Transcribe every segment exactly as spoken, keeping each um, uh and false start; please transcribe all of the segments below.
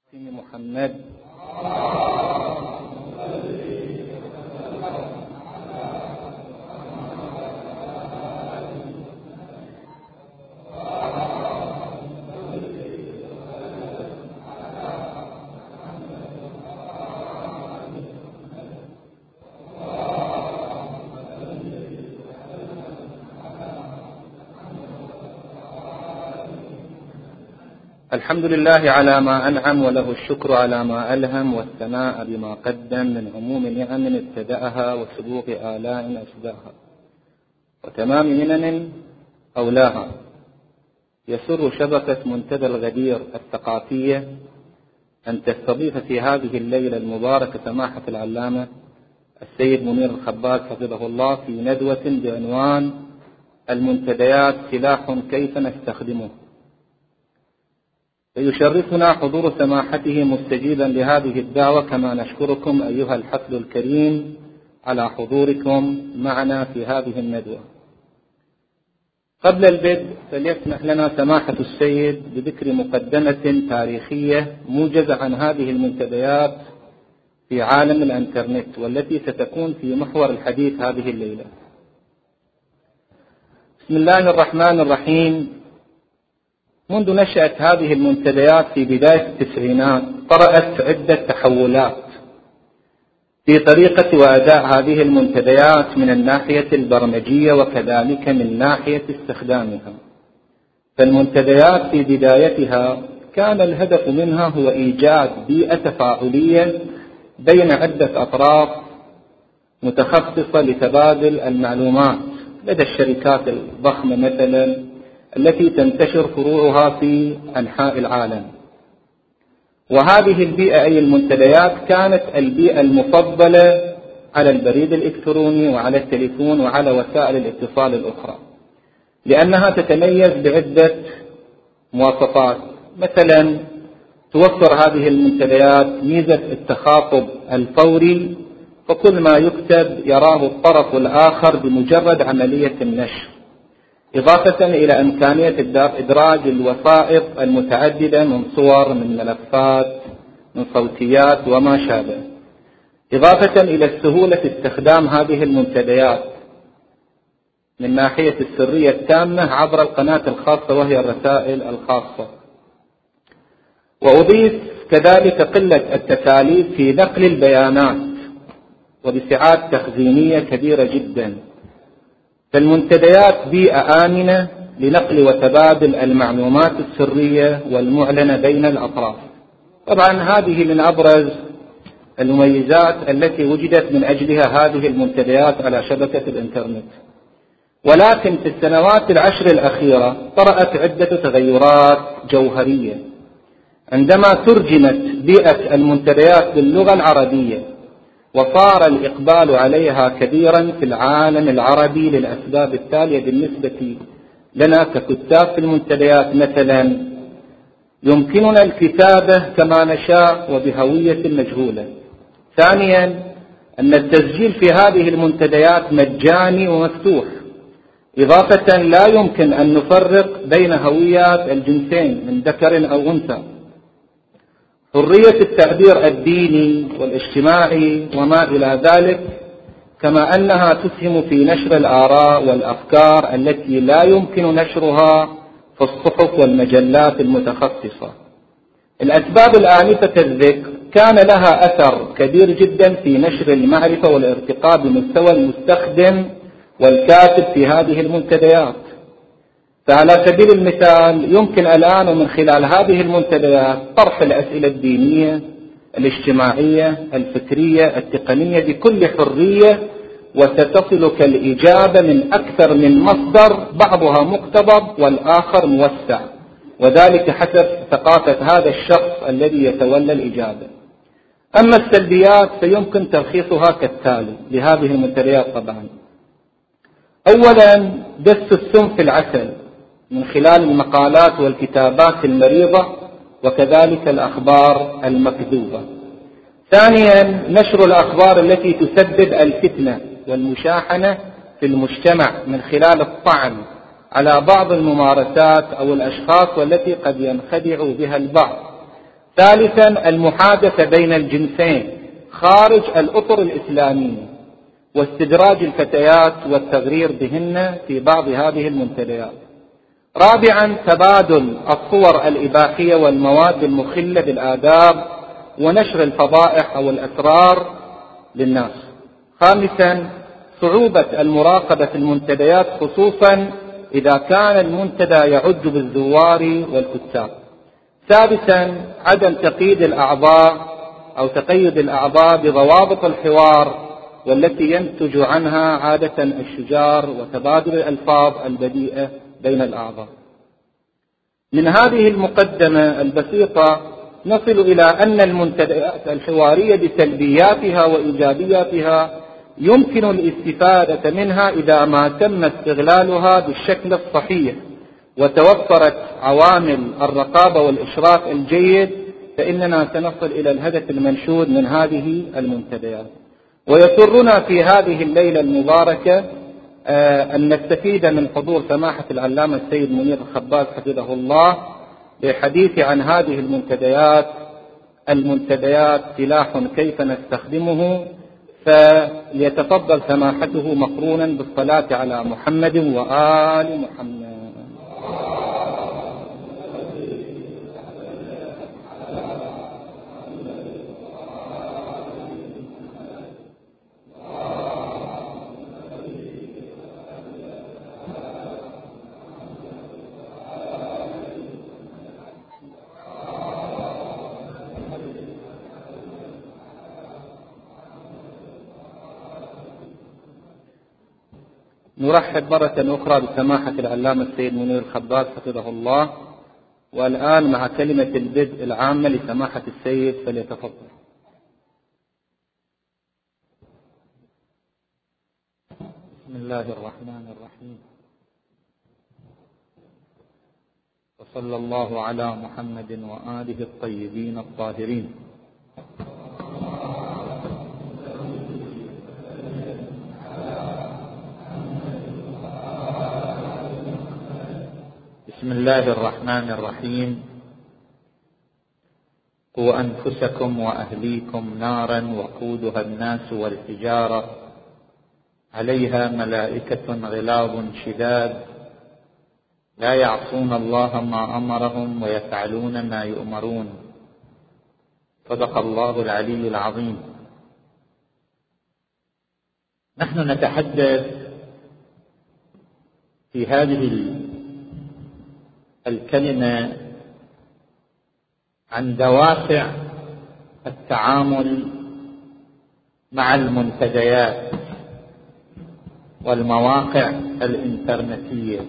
محمد. الحمد لله على ما أنعم، وله الشكر على ما ألهم، والثناء بما قدم من عموم نعم ابتدأها وسبوق آلاء أسداها وتمام منن أولاها. يسر شبكة منتدى الغدير الثقافية أن تستضيف في هذه الليلة المباركة سماحة العلامة السيد منير الخباز حفظه الله في ندوة بعنوان المنتديات سلاح كيف نستخدمه. فيشرفنا حضور سماحته مستجيبا لهذه الدعوة، كما نشكركم أيها الحفل الكريم على حضوركم معنا في هذه الندوة. قبل البدء فليسمح لنا سماحة السيد بذكر مقدمة تاريخية موجزة عن هذه المنتديات في عالم الإنترنت، والتي ستكون في محور الحديث هذه الليلة. بسم الله الرحمن الرحيم. منذ نشأت هذه المنتديات في بداية التسعينات طرأت عدة تحولات في طريقة وأداء هذه المنتديات من الناحية البرمجية وكذلك من ناحية استخدامها. فالمنتديات في بدايتها كان الهدف منها هو إيجاد بيئة تفاعلية بين عدة أطراف متخصصة لتبادل المعلومات لدى الشركات الضخمة مثلا التي تنتشر فروعها في أنحاء العالم. وهذه البيئة أي المنتديات كانت البيئة المفضلة على البريد الإلكتروني وعلى التليفون وعلى وسائل الاتصال الأخرى، لأنها تتميز بعدة مواصفات. مثلا توفر هذه المنتديات ميزة التخاطب الفوري، فكل ما يكتب يراه الطرف الآخر بمجرد عملية النشر، إضافة إلى إمكانية إدراج الوسائط المتعددة من صور، من ملفات، من صوتيات وما شابه، إضافة إلى السهولة في استخدام هذه المنتديات من ناحية السرية التامة عبر القناة الخاصة وهي الرسائل الخاصة. وأضيف كذلك قلة التكاليف في نقل البيانات وبسعات تخزينية كبيرة جدا. فالمنتديات بيئة آمنة لنقل وتبادل المعلومات السرية والمعلنة بين الأطراف. طبعا هذه من أبرز المميزات التي وجدت من أجلها هذه المنتديات على شبكة الإنترنت. ولكن في السنوات العشر الأخيرة طرأت عدة تغيرات جوهرية عندما ترجمت بيئة المنتديات باللغة العربية، وصار الإقبال عليها كبيرا في العالم العربي للأسباب التالية بالنسبة لنا ككتاب في المنتديات. مثلا يمكننا الكتابة كما نشاء وبهوية مجهولة. ثانيا أن التسجيل في هذه المنتديات مجاني ومفتوح، إضافة لا يمكن أن نفرق بين هويات الجنسين من ذكر أو أنثى. حرية التعبير الديني والاجتماعي وما إلى ذلك، كما أنها تسهم في نشر الآراء والأفكار التي لا يمكن نشرها في الصحف والمجلات المتخصصة. الأسباب الآنفة الذكر كان لها أثر كبير جدا في نشر المعرفة والارتقاء بمستوى المستخدم والكاتب في هذه المنتديات. فعلى سبيل المثال يمكن الآن ومن خلال هذه المنتديات طرح الأسئلة الدينية، الاجتماعية، الفكرية، التقنية بكل حرية، وستصلك الإجابة من أكثر من مصدر، بعضها مقتضب والآخر موسع، وذلك حسب ثقافة هذا الشخص الذي يتولى الإجابة. أما السلبيات فيمكن تلخيصها كالتالي لهذه المنتديات. طبعا أولا دس السم في العسل من خلال المقالات والكتابات المريضة وكذلك الأخبار المكذوبة. ثانيا نشر الأخبار التي تسبب الفتنة والمشاحنة في المجتمع من خلال الطعن على بعض الممارسات أو الأشخاص والتي قد ينخدع بها البعض. ثالثا المحادثة بين الجنسين خارج الأطر الإسلامية واستدراج الفتيات والتغرير بهن في بعض هذه المنتديات. رابعا تبادل الصور الإباحية والمواد المخلة بالآداب ونشر الفضائح أو الأسرار للناس. خامسا صعوبة المراقبة في المنتديات خصوصا إذا كان المنتدى يعد بالزوار والكتاب. سادسا عدم تقييد الأعضاء أو تقيد الأعضاء بضوابط الحوار والتي ينتج عنها عادة الشجار وتبادل الألفاظ البذيئة بين الأعضاء. من هذه المقدمة البسيطة نصل إلى أن المنتديات الحوارية بسلبياتها وإيجابياتها يمكن الاستفادة منها إذا ما تم استغلالها بالشكل الصحيح وتوفرت عوامل الرقابة والإشراف الجيد، فإننا سنصل إلى الهدف المنشود من هذه المنتديات. ويسرنا في هذه الليلة المباركة أن نستفيد من حضور سماحة العلامة السيد منير الخباز حفظه الله للحديث عن هذه المنتديات. المنتديات سلاح كيف نستخدمه، فليتفضل سماحته مقرونا بالصلاة على محمد وآل محمد. نرحب مرة أخرى بسماحة العلامة السيد منير الخباز حفظه الله. والآن مع كلمة البدء العامة لسماحة السيد فليتفضل. بسم الله الرحمن الرحيم، وصلى الله على محمد وآله الطيبين الطاهرين. بسم الله الرحمن الرحيم. قوا أنفسكم وأهليكم نارا وقودها الناس والحجارة عليها ملائكة غلاظ شداد لا يعصون الله ما أمرهم ويفعلون ما يؤمرون. صدق الله العلي العظيم. نحن نتحدث في هذه الكلمة عن دوافع التعامل مع المنتديات والمواقع الإنترنتية.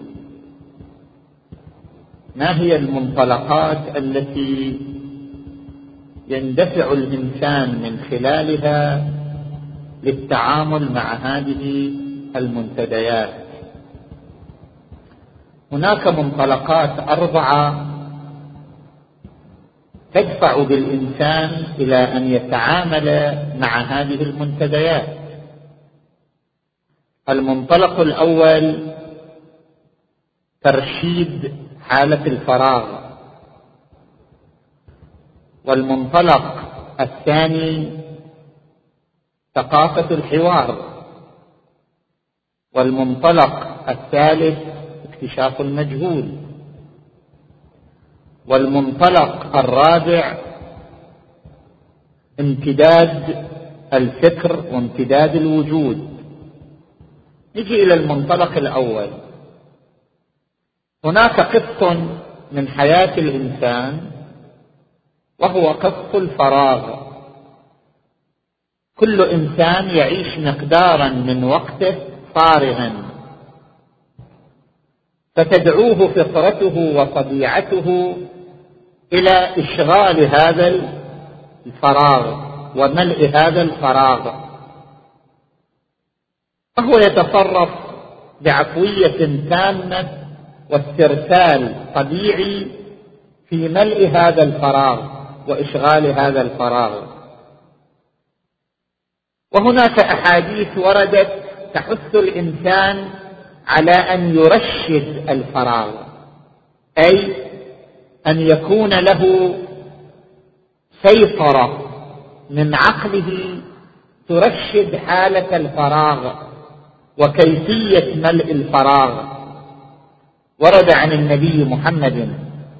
ما هي المنطلقات التي يندفع الإنسان من خلالها للتعامل مع هذه المنتديات؟ هناك منطلقات أربعة تدفع بالإنسان إلى أن يتعامل مع هذه المنتديات. المنطلق الأول ترشيد حالة الفراغ، والمنطلق الثاني ثقافة الحوار، والمنطلق الثالث اكتشاف المجهول، والمنطلق الرابع امتداد الفكر وامتداد الوجود. نجي إلى المنطلق الأول. هناك قسط من حياة الإنسان وهو قسط الفراغ. كل إنسان يعيش مقدارا من وقته فارغا، فتدعوه فطرته وطبيعته إلى إشغال هذا الفراغ وملء هذا الفراغ، فهو يتصرف بعفوية تامة واسترسال طبيعي في ملء هذا الفراغ وإشغال هذا الفراغ. وهناك أحاديث وردت تحث الإنسان على أن يرشد الفراغ، أي أن يكون له سيطرة من عقله ترشد حالة الفراغ وكيفية ملء الفراغ. ورد عن النبي محمد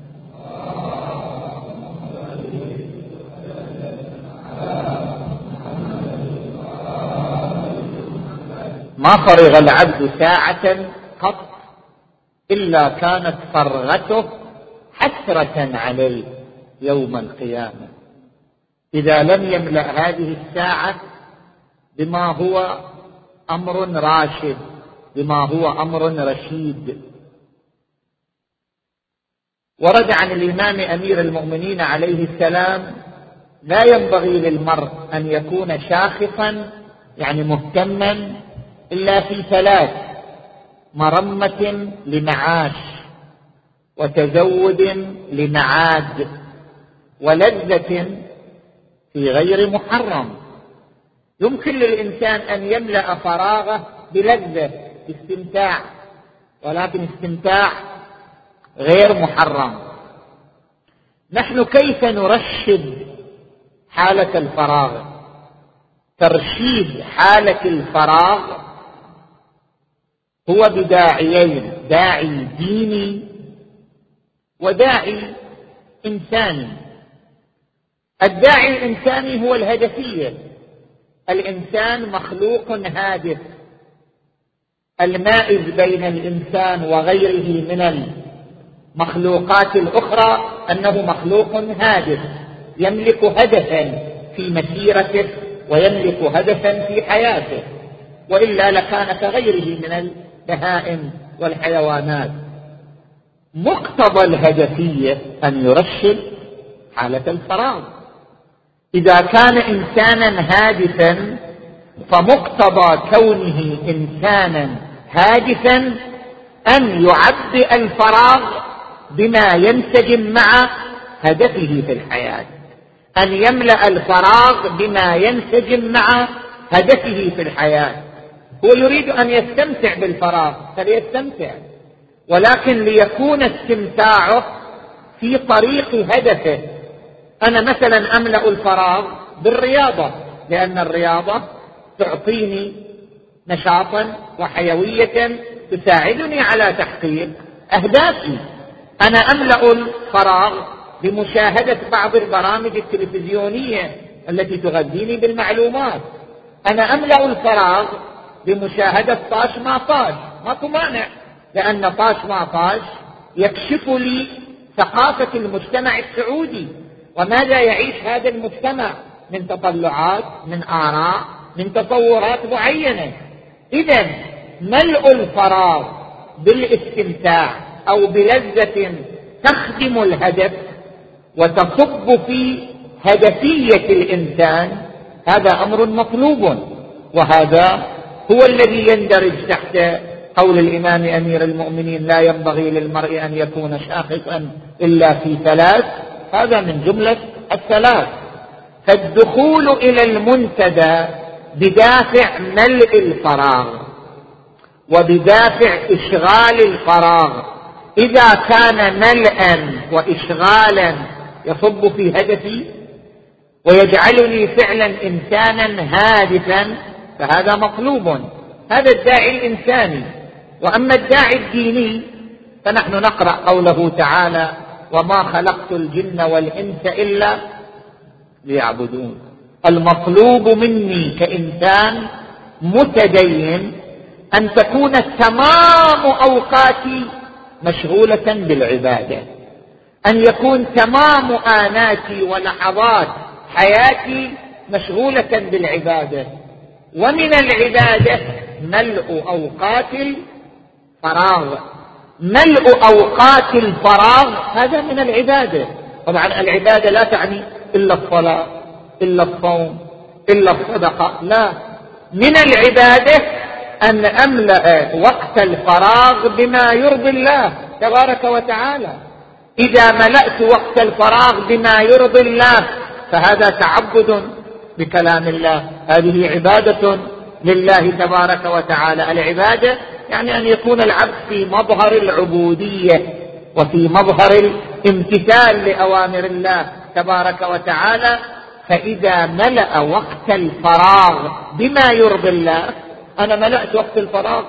ما فرغ العبد ساعة قط إلا كانت فرغته حسرة عليه يوم القيامة، إذا لم يملأ هذه الساعة بما هو أمر راشد، بما هو أمر رشيد. ورد عن الإمام أمير المؤمنين عليه السلام: لا ينبغي للمرء أن يكون شاخصا يعني مهتما إلا في ثلاث: مرمة لمعاش، وتزود لمعاد، ولذة في غير محرم. يمكن للإنسان أن يملأ فراغه بلذة استمتاع، ولكن استمتاع غير محرم. نحن كيف نرشد حالة الفراغ؟ ترشيد حالة الفراغ هو بداعيين: داعي ديني وداعي إنساني. الداعي الإنساني هو الهدفية. الإنسان مخلوق هادف، المائز بين الإنسان وغيره من المخلوقات الأخرى أنه مخلوق هادف يملك هدفا في مسيرته ويملك هدفا في حياته، وإلا لكان كغيره من البهائم والحيوانات. مقتضى الهدفية أن يرشد حالة الفراغ. إذا كان إنسانا هادفا فمقتضى كونه إنسانا هادفا أن يعبئ الفراغ بما ينسجم مع هدفه في الحياة، أن يملأ الفراغ بما ينسجم مع هدفه في الحياة. هو يريد أن يستمتع بالفراغ فليستمتع، ولكن ليكون استمتاعه في طريق هدفه. أنا مثلا أملأ الفراغ بالرياضة، لأن الرياضة تعطيني نشاطا وحيوية تساعدني على تحقيق أهدافي. أنا أملأ الفراغ بمشاهدة بعض البرامج التلفزيونية التي تغذيني بالمعلومات. أنا أملأ الفراغ بمشاهدة طاش ما طاش، ما مانع، لأن طاش ما طاش يكشف لي ثقافة المجتمع السعودي وماذا يعيش هذا المجتمع من تطلعات، من آراء، من تطورات معينة. إذن ملء الفراغ بالاستمتاع أو بلذة تخدم الهدف وتصب في هدفية الإنسان هذا أمر مطلوب، وهذا هو الذي يندرج تحت قول الإمام أمير المؤمنين: لا ينبغي للمرء أن يكون شاخصا إلا في ثلاث. هذا من جملة الثلاث. فالدخول إلى المنتدى بدافع ملء الفراغ وبدافع إشغال الفراغ، إذا كان ملءا وإشغالا يصب في هدفي ويجعلني فعلا إنسانا هادفا فهذا مطلوب. هذا الداعي الإنساني. وأما الداعي الديني فنحن نقرأ قوله تعالى: وما خلقت الجن والإنس إلا ليعبدون. المطلوب مني كإنسان متدين أن تكون تمام أوقاتي مشغولة بالعبادة، أن يكون تمام آناتي ولحظات حياتي مشغولة بالعبادة. ومن العبادة ملء أوقات الفراغ. ملء أوقات الفراغ هذا من العبادة. طبعا العبادة لا تعني إلا الصلاة إلا الصوم إلا الصدقة، لا، من العبادة أن أملأ وقت الفراغ بما يرضي الله تبارك وتعالى. إذا ملأت وقت الفراغ بما يرضي الله فهذا تعبد بكلام الله، هذه عبادة لله تبارك وتعالى. العبادة يعني أن يكون العبد في مظهر العبودية وفي مظهر الامتثال لأوامر الله تبارك وتعالى. فإذا ملأ وقت الفراغ بما يرضي الله، أنا ملأت وقت الفراغ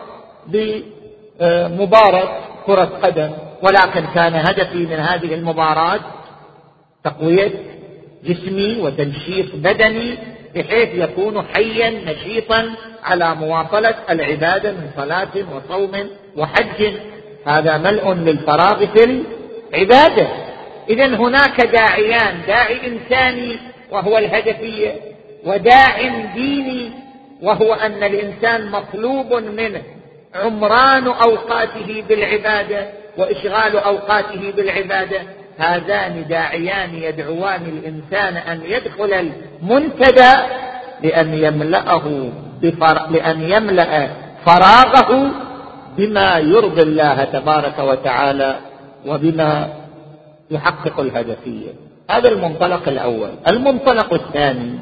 بمباراة كرة قدم، ولكن كان هدفي من هذه المباراة تقوية جسمي وتنشيط بدني بحيث يكون حيا نشيطا على مواصلة العبادة من صلاة وصوم وحج. هذا ملء للفراغ في العبادة. إذن هناك داعيان: داعي إنساني وهو الهدفية، وداع ديني وهو أن الإنسان مطلوب منه عمران أوقاته بالعبادة وإشغال أوقاته بالعبادة. هذان داعيان يدعوان الإنسان أن يدخل المنتدى لأن يملأه بفر... لأن يملأ فراغه بما يرضي الله تبارك وتعالى وبما يحقق الهدفية. هذا المنطلق الأول. المنطلق الثاني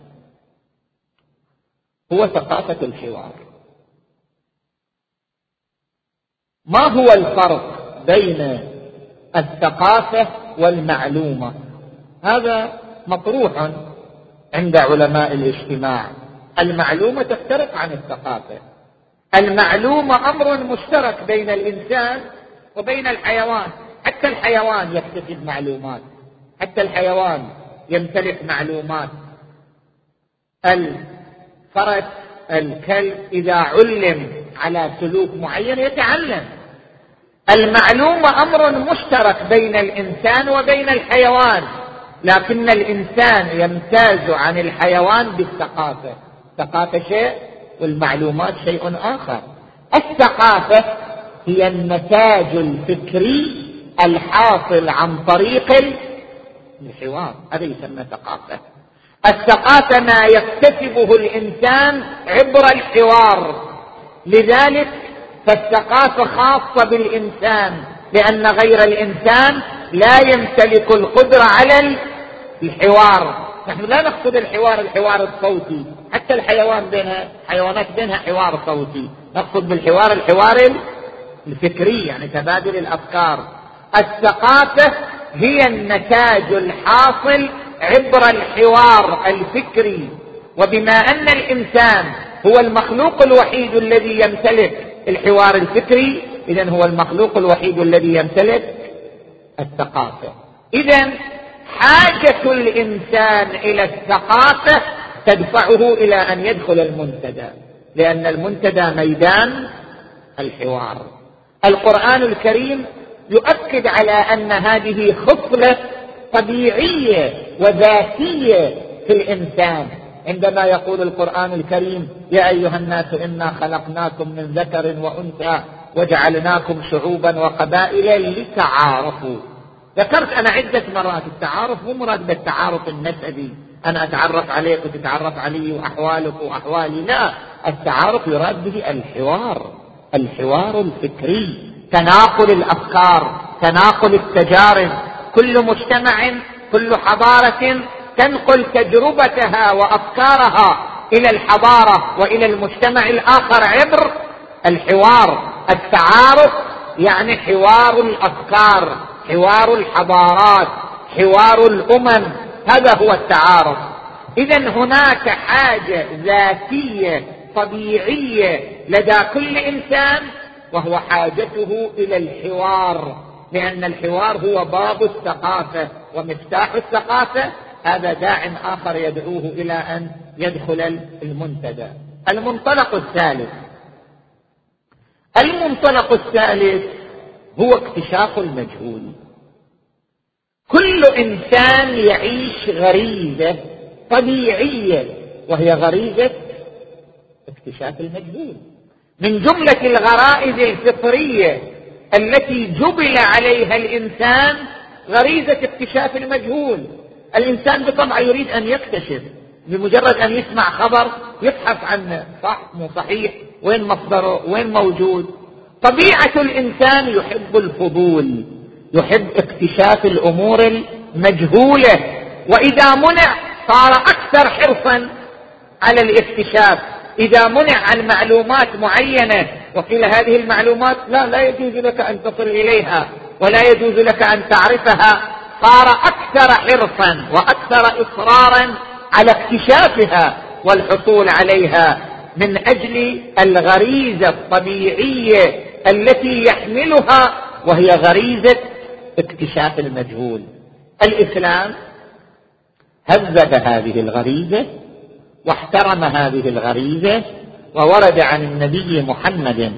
هو ثقافة الحوار. ما هو الفرق بين الثقافة والمعلومة؟ هذا مطروح عند علماء الاجتماع. المعلومة تختلف عن الثقافة. المعلومة أمر مشترك بين الإنسان وبين الحيوان. حتى الحيوان يكتسب معلومات، حتى الحيوان يمتلك معلومات. الفرس، الكلب، إذا علم على سلوك معين يتعلم. المعلومة أمر مشترك بين الإنسان وبين الحيوان، لكن الإنسان يمتاز عن الحيوان بالثقافة. الثقافة شيء والمعلومات شيء آخر. الثقافة هي النتاج الفكري الحاصل عن طريق الحوار، هذا يسمى ثقافة. الثقافة ما يكتسبه الإنسان عبر الحوار، لذلك فالثقافة خاصة بالإنسان، لأن غير الإنسان لا يمتلك القدرة على الحوار. نحن لا نقصد الحوار الحوار الصوتي، حتى الحيوان بينها حيوانات بينها حوار صوتي. نقصد بالحوار الحوار الفكري، يعني تبادل الأفكار. الثقافة هي النتاج الحاصل عبر الحوار الفكري، وبما أن الإنسان هو المخلوق الوحيد الذي يمتلك الحوار الفكري، إذن هو المخلوق الوحيد الذي يمتلك الثقافة. إذن حاجة الإنسان إلى الثقافة تدفعه إلى أن يدخل المنتدى، لأن المنتدى ميدان الحوار. القرآن الكريم يؤكد على أن هذه خصلة طبيعية وذاتية في الإنسان، عندما يقول القرآن الكريم: يا أيها الناس إنا خلقناكم من ذكر وأنثى وجعلناكم شعوبا وقبائل لتعارفوا. ذكرت أنا عدة مرات التعارف مو مراد بالتعارف النسبي، أنا أتعرف عليك وتتعرف علي وأحوالك وأحوالي، لا، التعارف يراد به الحوار، الحوار الفكري، تناقل الأفكار، تناقل التجارب. كل مجتمع، كل حضارة تنقل تجربتها وأفكارها إلى الحضارة وإلى المجتمع الآخر عبر الحوار. التعارف يعني حوار الأفكار، حوار الحضارات، حوار الأمم، هذا هو التعارف. إذن هناك حاجة ذاتية طبيعية لدى كل إنسان، وهو حاجته إلى الحوار، لأن الحوار هو باب الثقافة ومفتاح الثقافة. هذا داع آخر يدعوه إلى أن يدخل المنتدى. المنطلق الثالث المنطلق الثالث هو اكتشاف المجهول. كل إنسان يعيش غريزة طبيعية، وهي غريزة اكتشاف المجهول. من جملة الغرائز الفطرية التي جبل عليها الإنسان غريزة اكتشاف المجهول. الإنسان بطبعه يريد أن يكتشف، بمجرد أن يسمع خبر يبحث عنه، صح مو صحيح، وين مصدره، وين موجود. طبيعة الإنسان يحب الفضول، يحب اكتشاف الأمور المجهولة، وإذا منع صار أكثر حرصا على الاكتشاف. إذا منع عن معلومات معينة وقيل هذه المعلومات لا لا يجوز لك أن تصل إليها ولا يجوز لك أن تعرفها، صار أكثر حرصا وأكثر إصرارا على اكتشافها والحصول عليها من أجل الغريزة الطبيعية التي يحملها، وهي غريزة اكتشاف المجهول. الإسلام هذب هذه الغريزة واحترم هذه الغريزة، وورد عن النبي محمد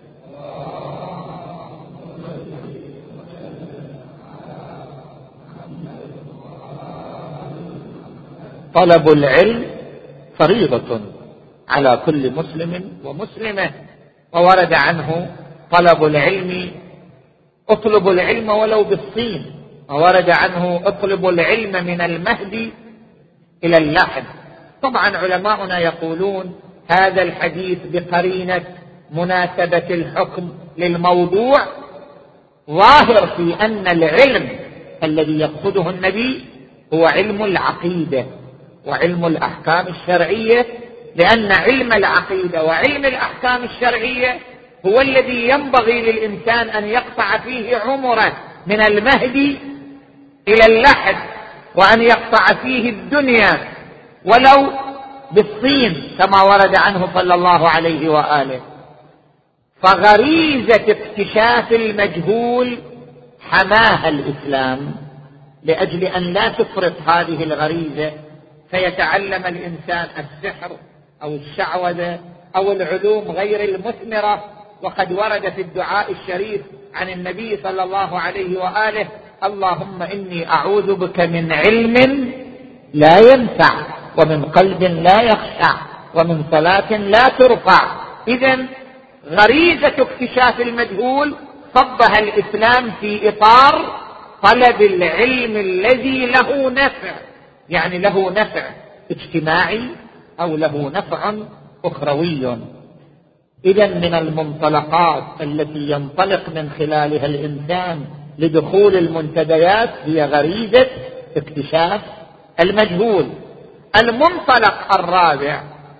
طلب العلم فريضة على كل مسلم ومسلمة، وورد عنه طلب العلم اطلب العلم ولو بالصين، وورد عنه اطلب العلم من المهد إلى اللحد. طبعا علماؤنا يقولون هذا الحديث بقرينة مناسبة الحكم للموضوع ظاهر في أن العلم الذي يقصده النبي هو علم العقيدة وعلم الأحكام الشرعية، لأن علم العقيدة وعلم الأحكام الشرعية هو الذي ينبغي للإنسان أن يقطع فيه عمره من المهد إلى اللحد، وأن يقطع فيه الدنيا ولو بالصين كما ورد عنه صلى الله عليه وآله. فغريزة اكتشاف المجهول حماها الإسلام لأجل أن لا تفرط هذه الغريزة فيتعلم الإنسان السحر أو الشعوذة أو العلوم غير المثمرة. وقد ورد في الدعاء الشريف عن النبي صلى الله عليه وآله: اللهم إني أعوذ بك من علم لا ينفع ومن قلب لا يخشع ومن صلاة لا ترفع. إذن غريزة اكتشاف المجهول صبها الإسلام في إطار طلب العلم الذي له نفع، يعني له نفع اجتماعي أو له نفع أخروي. إذن من المنطلقات التي ينطلق من خلالها الإنسان لدخول المنتديات هي غريزة اكتشاف المجهول. المنطلق الرابع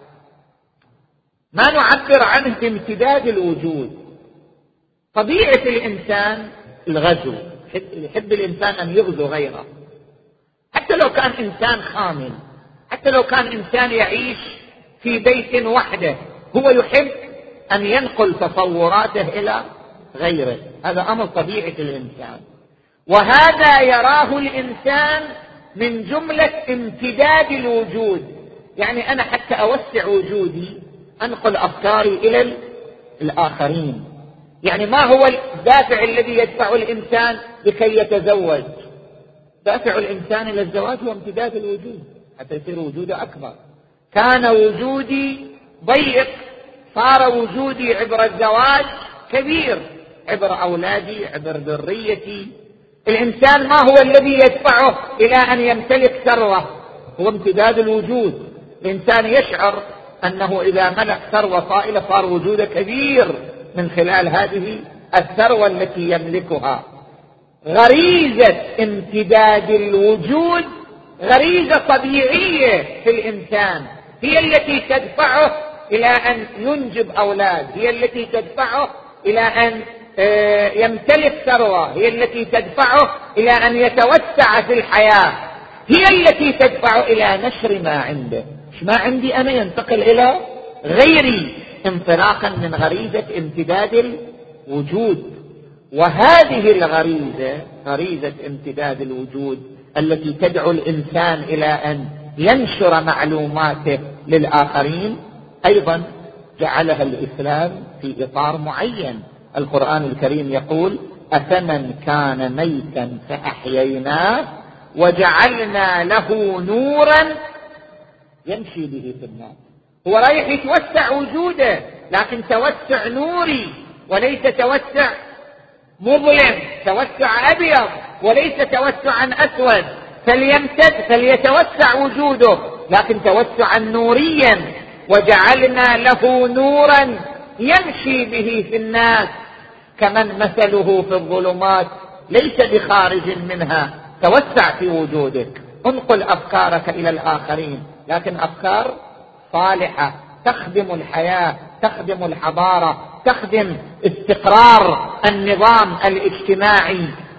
ما نعبر عنه بامتداد الوجود. طبيعة الإنسان الغزو، يحب الإنسان أن يغزو غيره، حتى لو كان إنسان خامل، حتى لو كان إنسان يعيش في بيت وحده، هو يحب أن ينقل تصوراته إلى غيره. هذا أمر طبيعة الإنسان، وهذا يراه الإنسان من جملة امتداد الوجود. يعني أنا حتى أوسع وجودي أنقل أفكاري إلى الآخرين. يعني ما هو الدافع الذي يدفع الإنسان لكي يتزوج؟ دافع الإنسان إلى الزواج هو امتداد الوجود حتى يصير وجوده أكبر. كان وجودي ضيق، صار وجودي عبر الزواج كبير، عبر أولادي، عبر ذريتي. الإنسان ما هو الذي يدفعه إلى أن يمتلك ثروة؟ هو امتداد الوجود. الإنسان يشعر أنه إذا ملك ثروة طائلة صار وجوده كبير من خلال هذه الثروة التي يملكها. غريزة امتداد الوجود غريزة طبيعية في الإنسان، هي التي تدفعه إلى أن ينجب أولاد، هي التي تدفعه إلى أن يمتلك ثروة، هي التي تدفعه إلى أن يتوسع في الحياة، هي التي تدفعه إلى نشر ما عنده. ما عندي أنا ينتقل إلى غيري انطلاقا من غريزة امتداد الوجود. وهذه الغريزة، غريزة امتداد الوجود التي تدعو الإنسان إلى أن ينشر معلوماته للآخرين، أيضا جعلها الإسلام في إطار معين. القرآن الكريم يقول: أفمن كان ميتا فأحييناه وجعلنا له نورا يمشي به في الناس. هو رايح يتوسع وجوده، لكن توسع نوري وليس توسع مظلم، توسع أبيض وليس توسعا أسود. فليمتد، فليتوسع وجوده، لكن توسعا نوريا. وجعلنا له نورا يمشي به في الناس كمن مثله في الظلمات ليس بخارج منها. توسع في وجودك، انقل أفكارك إلى الآخرين، لكن أفكار صالحة تخدم الحياة، تخدم الحضارة، تخدم استقرار النظام الاجتماعي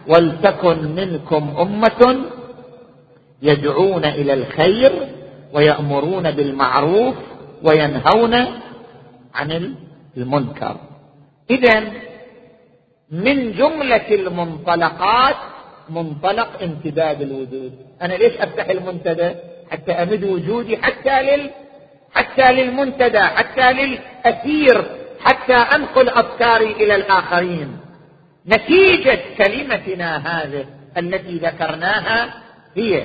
ولتكن منكم أمة يدعون إلى الخير ويأمرون بالمعروف وينهون عن المنكر. إذن من جملة المنطلقات منطلق امتداد الوجود. أنا ليش أفتح المنتدى؟ حتى أمد وجودي حتى لل حتى للمنتدى، حتى للأثير، حتى أنقل أفكاري إلى الآخرين. نتيجة كلمتنا هذه التي ذكرناها هي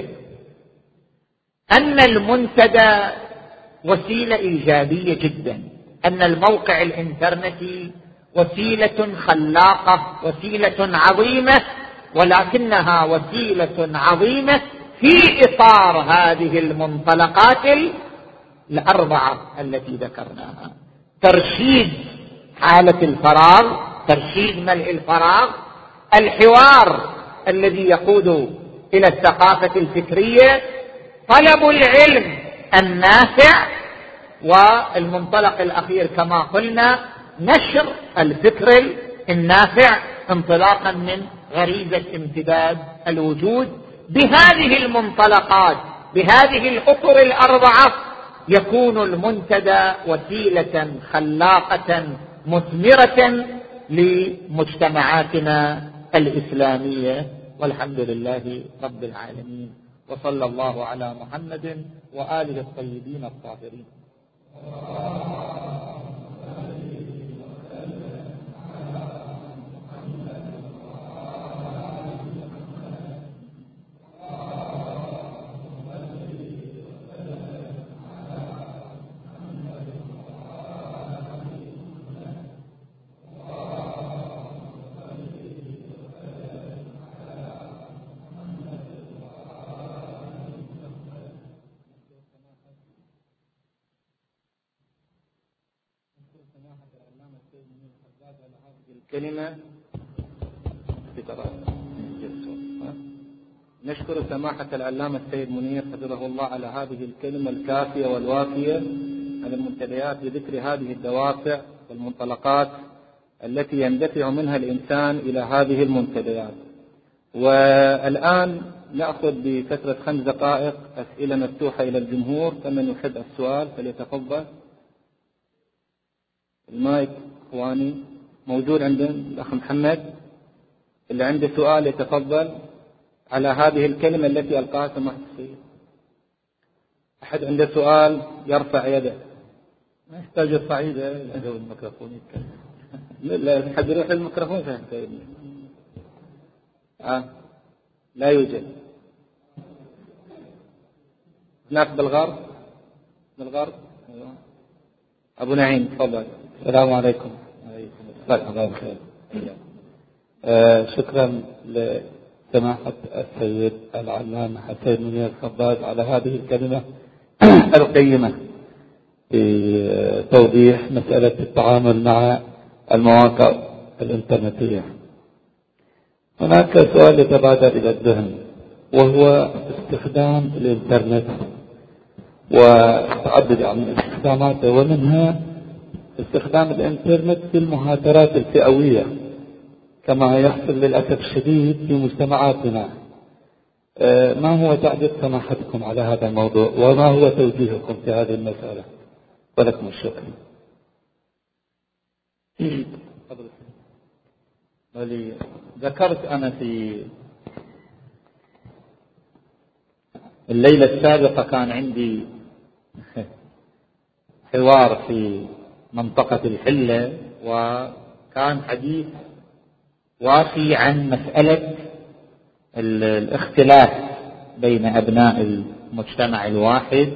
أن المنتدى وسيلة إيجابية جدا، أن الموقع الإنترنتي وسيلة خلاقة، وسيلة عظيمة، ولكنها وسيلة عظيمة في إطار هذه المنطلقات الأربعة التي ذكرناها: ترشيد حالة الفراغ، ترشيد ملء الفراغ، الحوار الذي يقود إلى الثقافة الفكرية، طلب العلم النافع، والمنطلق الأخير كما قلنا نشر الفكر النافع انطلاقا من غريزة امتداد الوجود. بهذه المنطلقات، بهذه الأطر الأربعة، يكون المنتدى وسيلة خلاقة مثمرة لمجتمعاتنا الإسلامية، والحمد لله رب العالمين، وصلى الله على محمد وآله الطيبين الطاهرين. كلمة نشكر سماحة العلامة السيد منير حفظه الله على هذه الكلمة الكافية والوافية على المنتديات بذكر هذه الدوافع والمنطلقات التي يندفع منها الإنسان إلى هذه المنتديات. والآن نأخذ بفترة خمس دقائق أسئلة مفتوحة إلى الجمهور، فمن يحب السؤال فليتفضل. المايك إخواني موجود عند الأخ محمد، اللي عنده سؤال يتفضل على هذه الكلمة التي ألقاها سماحة السيد. أحد عنده سؤال يرفع يده، ما يحتاج يرفع يده إلى الميكروفون يتكلم. لا حد يروح الميكروفون فهم سيدنا. آه لا يوجد. هناك بالغرب بالغرب أيوة. أبو نعيم تفضل. السلام عليكم. الله بخير. آه شكرا لسماحة السيد العلامة حسين منير الخباز على هذه الكلمة القيمة في توضيح مسألة التعامل مع المواقع الإنترنتية. هناك سؤال يتبادر إلى الذهن، وهو استخدام الإنترنت وتعدد يعني استخداماته، ومنها استخدام الإنترنت في المهاترات الفئوية كما يحصل للأسف الشديد في مجتمعاتنا. ما هو تعليق سماحتكم على هذا الموضوع، وما هو توجيهكم في هذه المسألة؟ ولكم الشكر. ذكرت أنا في الليلة السابقة كان عندي حوار في منطقة الحلة، وكان حديث وافي عن مسألة الاختلاف بين أبناء المجتمع الواحد،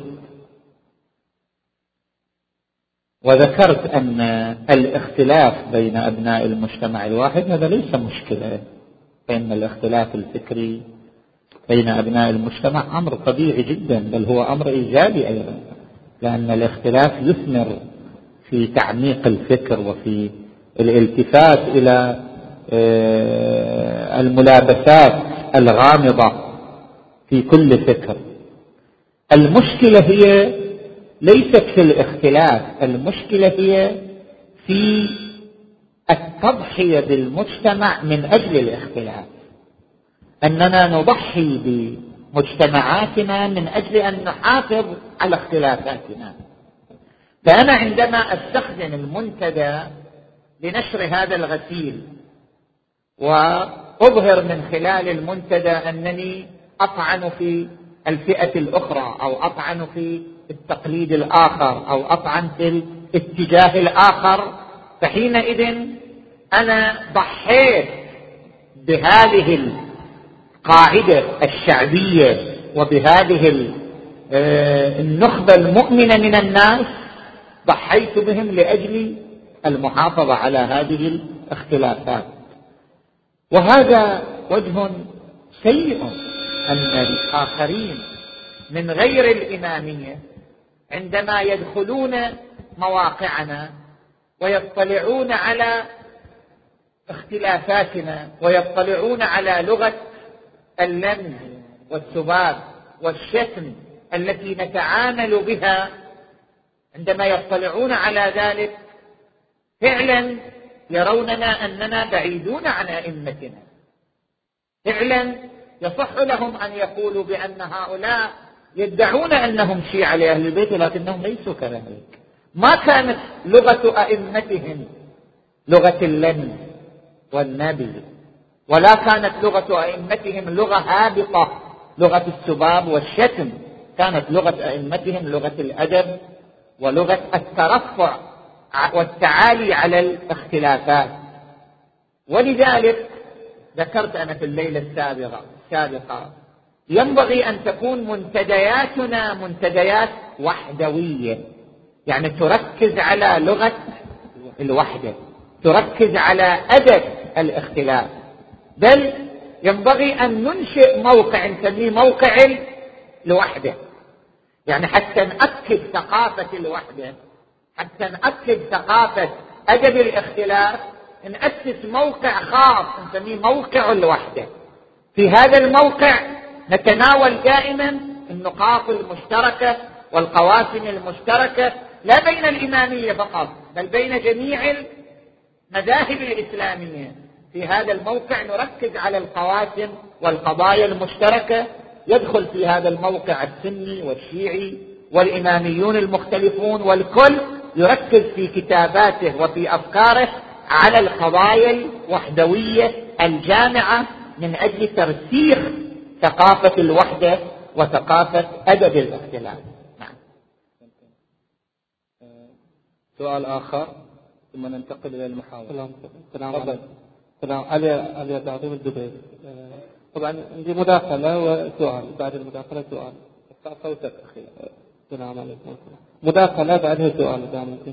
وذكرت أن الاختلاف بين أبناء المجتمع الواحد هذا ليس مشكلة، فإن الاختلاف الفكري بين أبناء المجتمع أمر طبيعي جدا، بل هو أمر إيجابي أيضا، لأن الاختلاف يثمر في تعميق الفكر وفي الالتفات إلى الملابسات الغامضة في كل فكر. المشكلة هي ليست في الاختلاف، المشكلة هي في التضحية بالمجتمع من أجل الاختلاف. أننا نضحي بمجتمعاتنا من أجل أن نحافظ على اختلافاتنا. فأنا عندما أستخدم المنتدى لنشر هذا الغسيل وأظهر من خلال المنتدى أنني أطعن في الفئة الأخرى أو أطعن في التقليد الآخر أو أطعن في الاتجاه الآخر، فحينئذ أنا ضحيت بهذه القاعدة الشعبية وبهذه النخبة المؤمنة من الناس، ضحيت بهم لأجل المحافظة على هذه الاختلافات. وهذا وجه سيء أن الآخرين من غير الإمامية عندما يدخلون مواقعنا ويطلعون على اختلافاتنا ويطلعون على لغة اللمز والسباب والشتم التي نتعامل بها، عندما يطلعون على ذلك فعلا يروننا أننا بعيدون عن أئمتنا. فعلا يصح لهم أن يقولوا بأن هؤلاء يدعون أنهم شيعة لأهل البيت لكنهم ليسوا كذلك. ما كانت لغة أئمتهم لغة اللمز والنبي، ولا كانت لغة أئمتهم لغة هابطة لغة السباب والشتم، كانت لغة أئمتهم لغة الأدب ولغة الترفع والتعالي على الاختلافات. ولذلك ذكرت أنا في الليلة السابقة السابقة ينبغي أن تكون منتدياتنا منتديات وحدوية، يعني تركز على لغة الوحدة، تركز على أدب الاختلاف. بل ينبغي أن ننشئ موقع نسميه موقع الوحدة، يعني حتى نأكد ثقافة الوحدة، حتى نأكد ثقافة أدب الاختلاف، نأسس موقع خاص نسميه موقع الوحدة. في هذا الموقع نتناول دائما النقاط المشتركة والقواسم المشتركة، لا بين الإمامية فقط بل بين جميع المذاهب الإسلامية. في هذا الموقع نركز على القواسم والقضايا المشتركة. يدخل في هذا الموقع السني والشيعي والإماميون المختلفون، والكل يركز في كتاباته وفي أفكاره على القضايا الوحدوية الجامعة من أجل ترسيخ ثقافة الوحدة وثقافة أدب الاختلاف. نعم. سؤال آخر ثم ننتقل إلى المحاور. السلام عليكم. السلام علي علي تعظيم الدبير. طبعا عندي مداخلة وسؤال، بعد المداخلة سؤال. ارفع صوتك أخي. السلام عليكم. مداخلة بعدها سؤال إذا ممكن.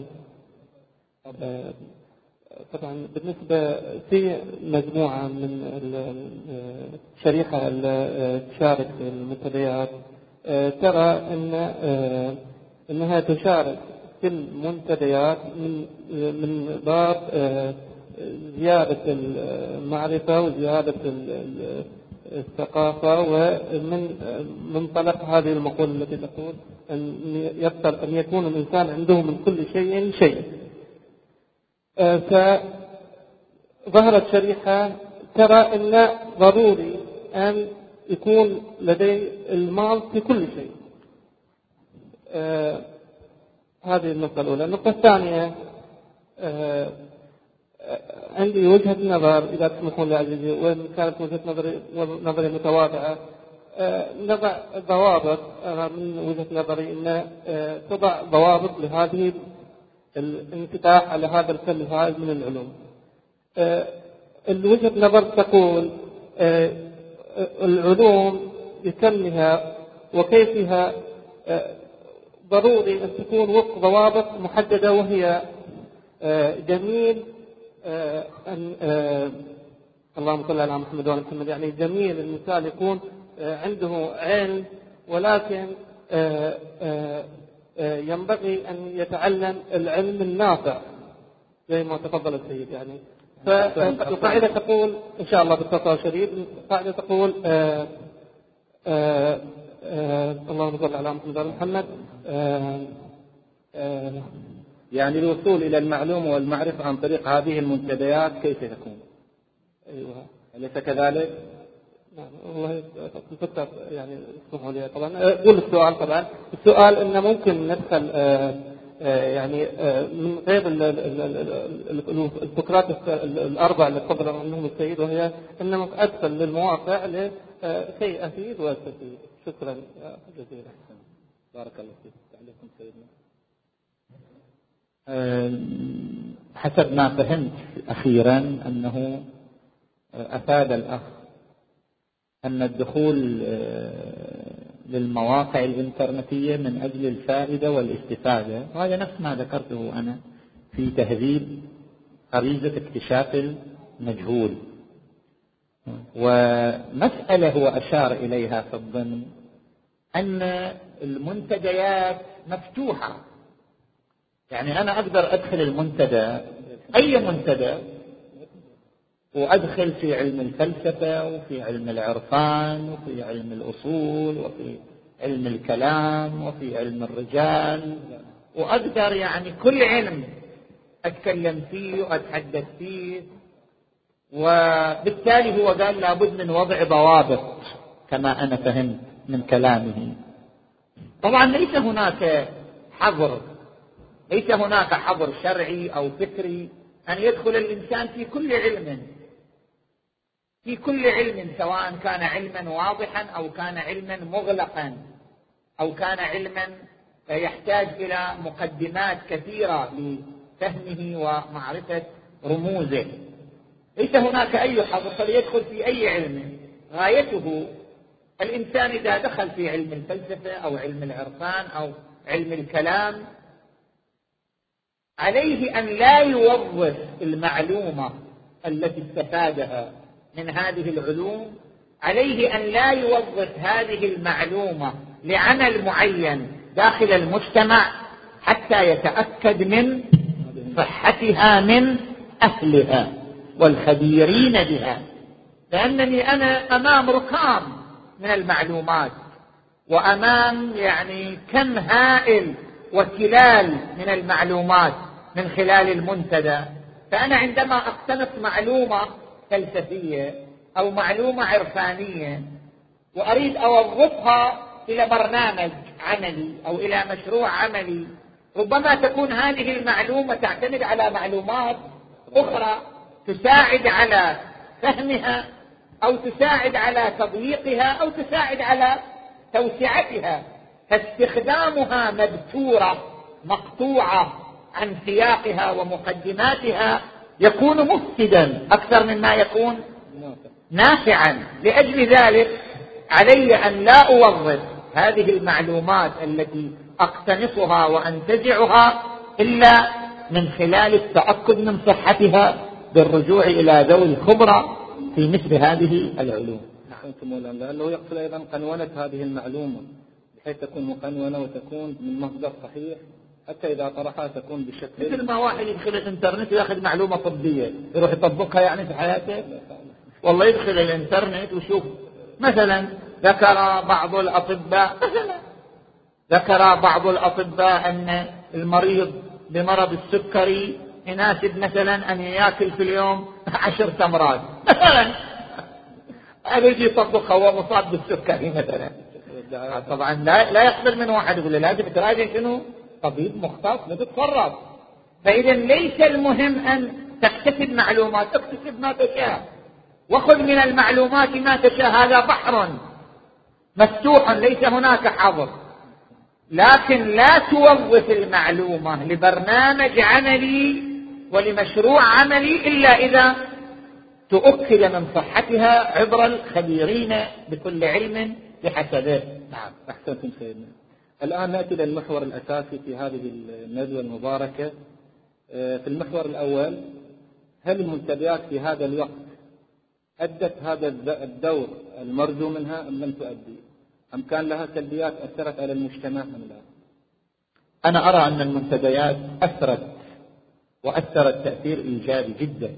طبعا بالنسبة في مجموعة من الشريحة اللي تشارك في المنتديات ترى أن أنها تشارك في المنتديات من من باب زيادة المعرفة وزيادة الثقافة، ومن منطلق هذه المقولة التي تقول أن يفترض أن يكون الإنسان عنده من كل شيء شيء. فظهرت شريحة ترى أن ضروري أن يكون لدي المال في كل شيء. هذه النقطة الأولى. النقطة الثانية، عندي وجهة نظر إذا تسمحون لي عزيزي، وإن كانت وجهة نظري نظري متواضعة، نضع ضوابط. أنا من وجهة نظري أن تضع ضوابط لهذه الانفتاح على هذا الفن الهائل من العلوم. الوجهة نظر تقول العلوم بكمها وكيفها ضروري أن تكون وفق ضوابط محددة، وهي جميل أن اللهم صل على محمد وعلى محمد، يعني جميل الإنسان يكون عنده علم، ولكن ينبغي أن يتعلم العلم النافع زي ما تفضل السيد. يعني فالقاعدة تقول إن شاء الله باختصار شديد، القاعدة تقول آآ آآ آآ اللهم صل على محمد وعلى محمد. آآ آآ يعني الوصول إلى المعلومة والمعرفة عن طريق هذه المنتديات كيف تكون؟ أيوة. أليس كذلك؟ نعم والله الفكرة يعني اسمحوا لي طبعا أقول السؤال. طبعا السؤال إنه ممكن ندخل آه آه يعني آه من غير الفكرات الأربع اللي تفضل عنهم السيد، وهي إنه أدخل للمواقع لكي أفيد وأستفيد. شكرا جزيلا. بارك الله فيك. عليكم سيدنا. حسب ما فهمت أخيرا أنه أفاد الأخ أن الدخول للمواقع الإنترنتية من أجل الفائدة والاستفادة، وهذا نفس ما ذكرته أنا في تهذيب غريزة اكتشاف المجهول. ومسألة هو أشار إليها في الضمن أن المنتديات مفتوحة، يعني أنا أقدر أدخل المنتدى أي منتدى وأدخل في علم الفلسفة وفي علم العرفان وفي علم الأصول وفي علم الكلام وفي علم الرجال، وأقدر يعني كل علم أتكلم فيه وأتحدث فيه. وبالتالي هو قال لابد من وضع ضوابط كما أنا فهمت من كلامه. طبعا ليس هناك حظر، ليس هناك حظر شرعي أو فكري أن يدخل الإنسان في كل علم، في كل علم، سواء كان علما واضحا أو كان علما مغلقا أو كان علما يحتاج إلى مقدمات كثيرة لفهمه ومعرفة رموزه. ليس هناك أي حظر، فليدخل في أي علم. غايته الإنسان إذا دخل في علم الفلسفة أو علم العرفان أو علم الكلام عليه أن لا يوظف المعلومة التي استفادها من هذه العلوم، عليه أن لا يوظف هذه المعلومة لعمل معين داخل المجتمع حتى يتأكد من صحتها من أهلها والخبيرين بها. لأنني أنا أمام ركام من المعلومات وأمام يعني كم هائل وتلال من المعلومات من خلال المنتدى. فأنا عندما أقتنص معلومة فلسفية أو معلومة عرفانية وأريد أوظفها إلى برنامج عملي أو إلى مشروع عملي، ربما تكون هذه المعلومة تعتمد على معلومات أخرى تساعد على فهمها أو تساعد على تضييقها أو تساعد على توسعتها، فاستخدامها مبتورة مقطوعة عن سياقها ومقدماتها يكون مفسدا أكثر مما يكون نافعا. لأجل ذلك علي أن لا أوظف هذه المعلومات التي أقتنصها وأنتزعها إلا من خلال التأكد من صحتها بالرجوع إلى ذوي الخبرة في مثل هذه العلوم. لأنه يقصد أيضا قنونة هذه المعلومة بحيث تكون مقنونة وتكون من مصدر صحيح، حتى إذا طرحها تكون بشكل مثل ما واحد يدخل الإنترنت ويأخذ معلومة طبية يروح يطبقها يعني في حياته. والله يدخل الإنترنت وشوف مثلا ذكر بعض الأطباء مثلا ذكر بعض الأطباء أن المريض بمرض السكري يناسب مثلا أن يأكل في اليوم عشر تمرات مثلا. هذا يجي يطبقها هو مصاب بالسكري مثلا. طبعا لا, لا يقبل من واحد يقول لازم تراجع شنو طبيب مختص نتتصرف. فإذا ليس المهم أن تكتسب معلومات، اكتسب ما تشاء وخذ من المعلومات ما تشاء، هذا بحر مفتوح ليس هناك حظر. لكن لا توظف المعلومة لبرنامج عملي ولمشروع عملي إلا إذا تؤكد من صحتها عبر الخبيرين بكل علم بحسبه. نعم أحسنتم سيدنا. الآن نأتي للمحور الأساسي في هذه الندوة المباركة. في المحور الأول، هل المنتديات في هذا الوقت أدت هذا الدور المرجو منها أم لم تؤدي؟ أم كان لها سلبيات أثرت على المجتمع أم لا؟ أنا أرى أن المنتديات أثرت وأثرت تأثير إيجابي جدا.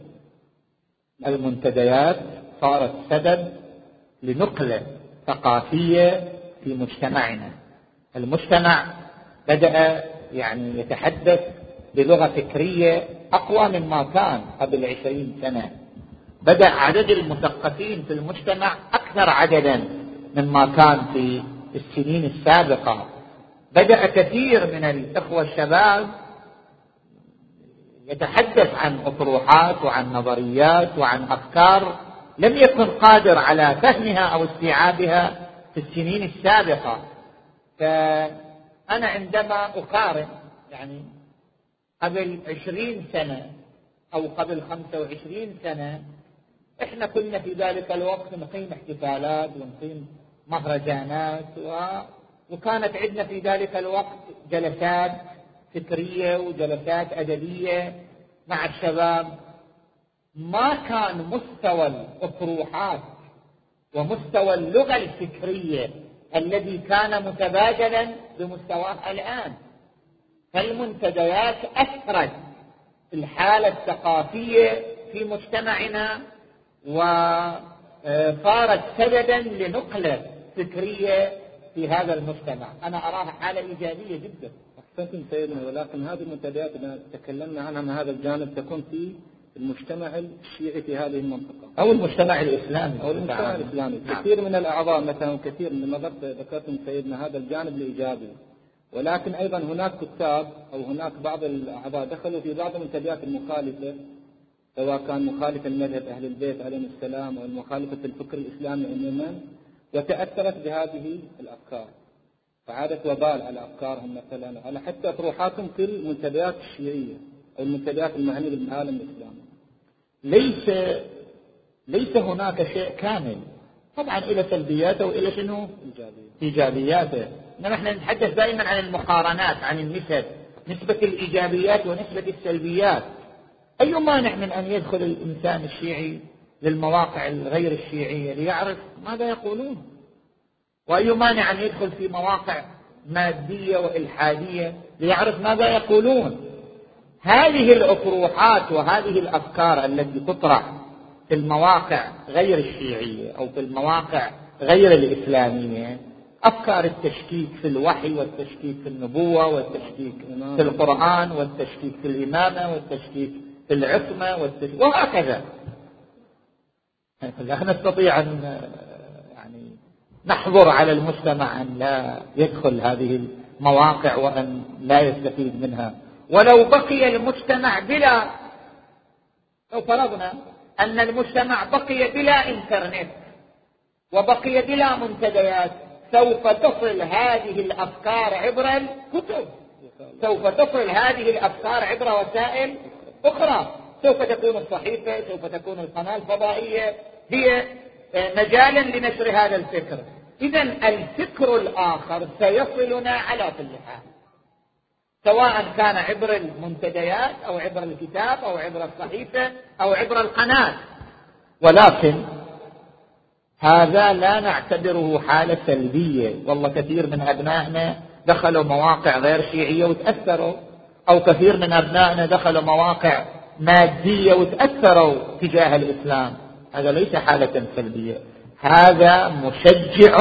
المنتديات صارت سبب لنقلة ثقافية في مجتمعنا. المجتمع بدأ يعني يتحدث بلغة فكرية أقوى مما كان قبل عشرين سنة. بدأ عدد المثقفين في المجتمع أكثر أكثر عددا مما كان في السنين السابقة. بدأ كثير من الإخوة الشباب يتحدث عن أطروحات وعن نظريات وعن أفكار لم يكن قادر على فهمها أو استيعابها في السنين السابقة. فأنا عندما أقارن يعني قبل عشرين سنة أو قبل خمسة وعشرين سنة، إحنا كنا في ذلك الوقت نقيم احتفالات ونقيم مهرجانات و... وكانت عندنا في ذلك الوقت جلسات فكرية وجلسات أدبية مع الشباب. ما كان مستوى الأطروحات ومستوى اللغة الفكرية الذي كان متبادلا بمستواه الآن. فالمنتديات أثرت الحالة الثقافية في مجتمعنا وصارت سببا لنقلة فكرية في هذا المجتمع. أنا أراها حالة إيجابية جدا. أحسنتم سيدنا، ولكن هذه المنتديات اللي تكلمنا عنها من هذا الجانب تكون في المجتمع الشيعي في هذه المنطقة أو المجتمع الإسلامي أو المجتمع الإسلامي. نعم. كثير من الأعضاء مثلا كثير من نظرت ذكرتم سيدنا هذا الجانب الإيجابي، ولكن أيضا هناك كتاب أو هناك بعض الأعضاء دخلوا في بعض المنتديات المخالفة، سواء كان مخالفة لمذهب أهل البيت عليهم السلام أو مخالفة الفكر الإسلامي عموما، وتأثرت بهذه الأفكار فعادت وبال على أفكارهم مثلا على حتى أطروحاتهم في المنتديات الشيعية أو المنتديات المعنية بالعالم الإسلامي. ليس ليس هناك شيء كامل، طبعا إلى سلبياته وإلى شنو إيجابياته. إنما نحن نتحدث دائما عن المقارنات، عن النسب، نسبة الإيجابيات ونسبة السلبيات. أي مانع من أن يدخل الإنسان الشيعي للمواقع الغير الشيعية ليعرف ماذا يقولون، وأي مانع أن يدخل في مواقع مادية وإلحادية ليعرف ماذا يقولون. هذه الأطروحات وهذه الأفكار التي تطرح في المواقع غير الشيعية أو في المواقع غير الإسلامية، أفكار التشكيك في الوحي والتشكيك في النبوة والتشكيك في القرآن والتشكيك في الإمامة والتشكيك في العصمة والتشكيك وهكذا. لا نستطيع أن يعني نحظر على المجتمع أن لا يدخل هذه المواقع وأن لا يستفيد منها. ولو بقي المجتمع بلا، لو فرضنا أن المجتمع بقي بلا إنترنت وبقي بلا منتديات، سوف تصل هذه الأفكار عبر الكتب، سوف تصل هذه الأفكار عبر وسائل أخرى، سوف تكون الصحيفة، سوف تكون القناة الفضائية هي مجالا لنشر هذا الفكر. إذن الفكر الآخر سيصلنا على كل حال، سواء كان عبر المنتديات أو عبر الكتاب أو عبر الصحيفة أو عبر القناة. ولكن هذا لا نعتبره حالة سلبية. والله كثير من أبنائنا دخلوا مواقع غير شيعية وتأثروا، أو كثير من أبنائنا دخلوا مواقع مادية وتأثروا تجاه الإسلام. هذا ليس حالة سلبية، هذا مشجع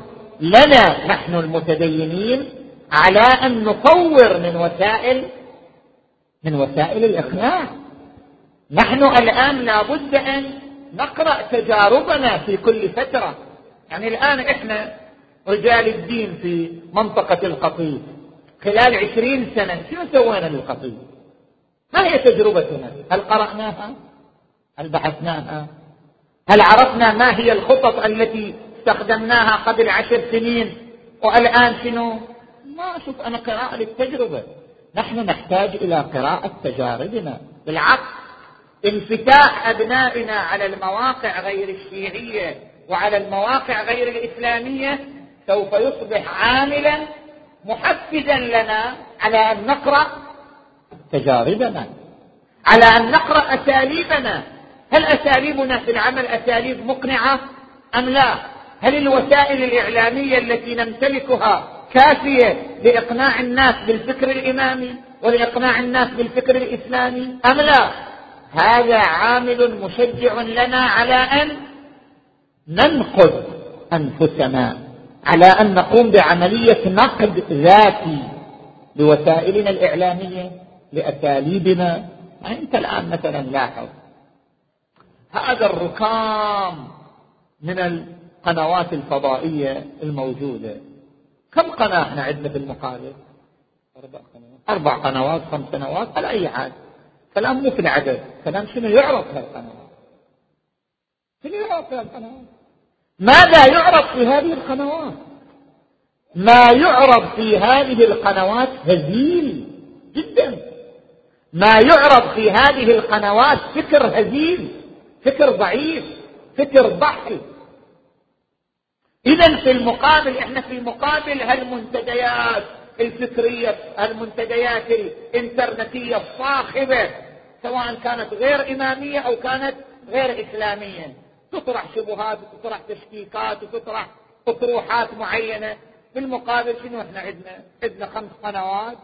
لنا نحن المتدينين على أن نطور من وسائل من وسائل الإقناع. نحن الآن لابد أن نقرأ تجاربنا في كل فترة. يعني الآن إحنا رجال الدين في منطقة القطيف خلال عشرين سنة شنو سوينا للقطيف؟ ما هي تجربتنا؟ هل قرأناها؟ هل بحثناها؟ هل عرفنا ما هي الخطط التي استخدمناها قبل عشر سنين والآن شنو؟ ما أشوف أنا قراءة للتجربة. نحن نحتاج إلى قراءة تجاربنا. بالعكس، انفتاح أبنائنا على المواقع غير الشيعية وعلى المواقع غير الإسلامية سوف يصبح عاملا محفزا لنا على أن نقرأ تجاربنا، على أن نقرأ أساليبنا. هل أساليبنا في العمل أساليب مقنعة أم لا؟ هل الوسائل الإعلامية التي نمتلكها كافية لإقناع الناس بالفكر الإمامي ولإقناع الناس بالفكر الإسلامي أم لا؟ هذا عامل مشجع لنا على أن ننقد أنفسنا، على أن نقوم بعملية نقد ذاتي لوسائلنا الإعلامية، لأساليبنا. أنت الآن مثلا لاحظ هذا الركام من القنوات الفضائية الموجودة. كم قناة احنا عندنا في المقابل؟ أربع قنوات أربع قنوات خمس سنوات على أي حال. كلام مو في العدد، كلام شنو يعرض في القنوات، شنو يعرض في القنوات، ماذا يعرض في هذه القنوات؟ ما يعرض في هذه القنوات هزيل جدا. ما يعرض في هذه القنوات فكر هزيل، فكر ضعيف، فكر ضحل. إذن في المقابل احنا في مقابل هالمنتديات الفكرية، هالمنتديات الانترنتية الصاخبة، سواء كانت غير إمامية أو كانت غير إسلامية، تطرح شبهات وتطرح تشكيكات وتطرح أطروحات معينة. في المقابل شنو احنا عندنا؟ عندنا خمس قنوات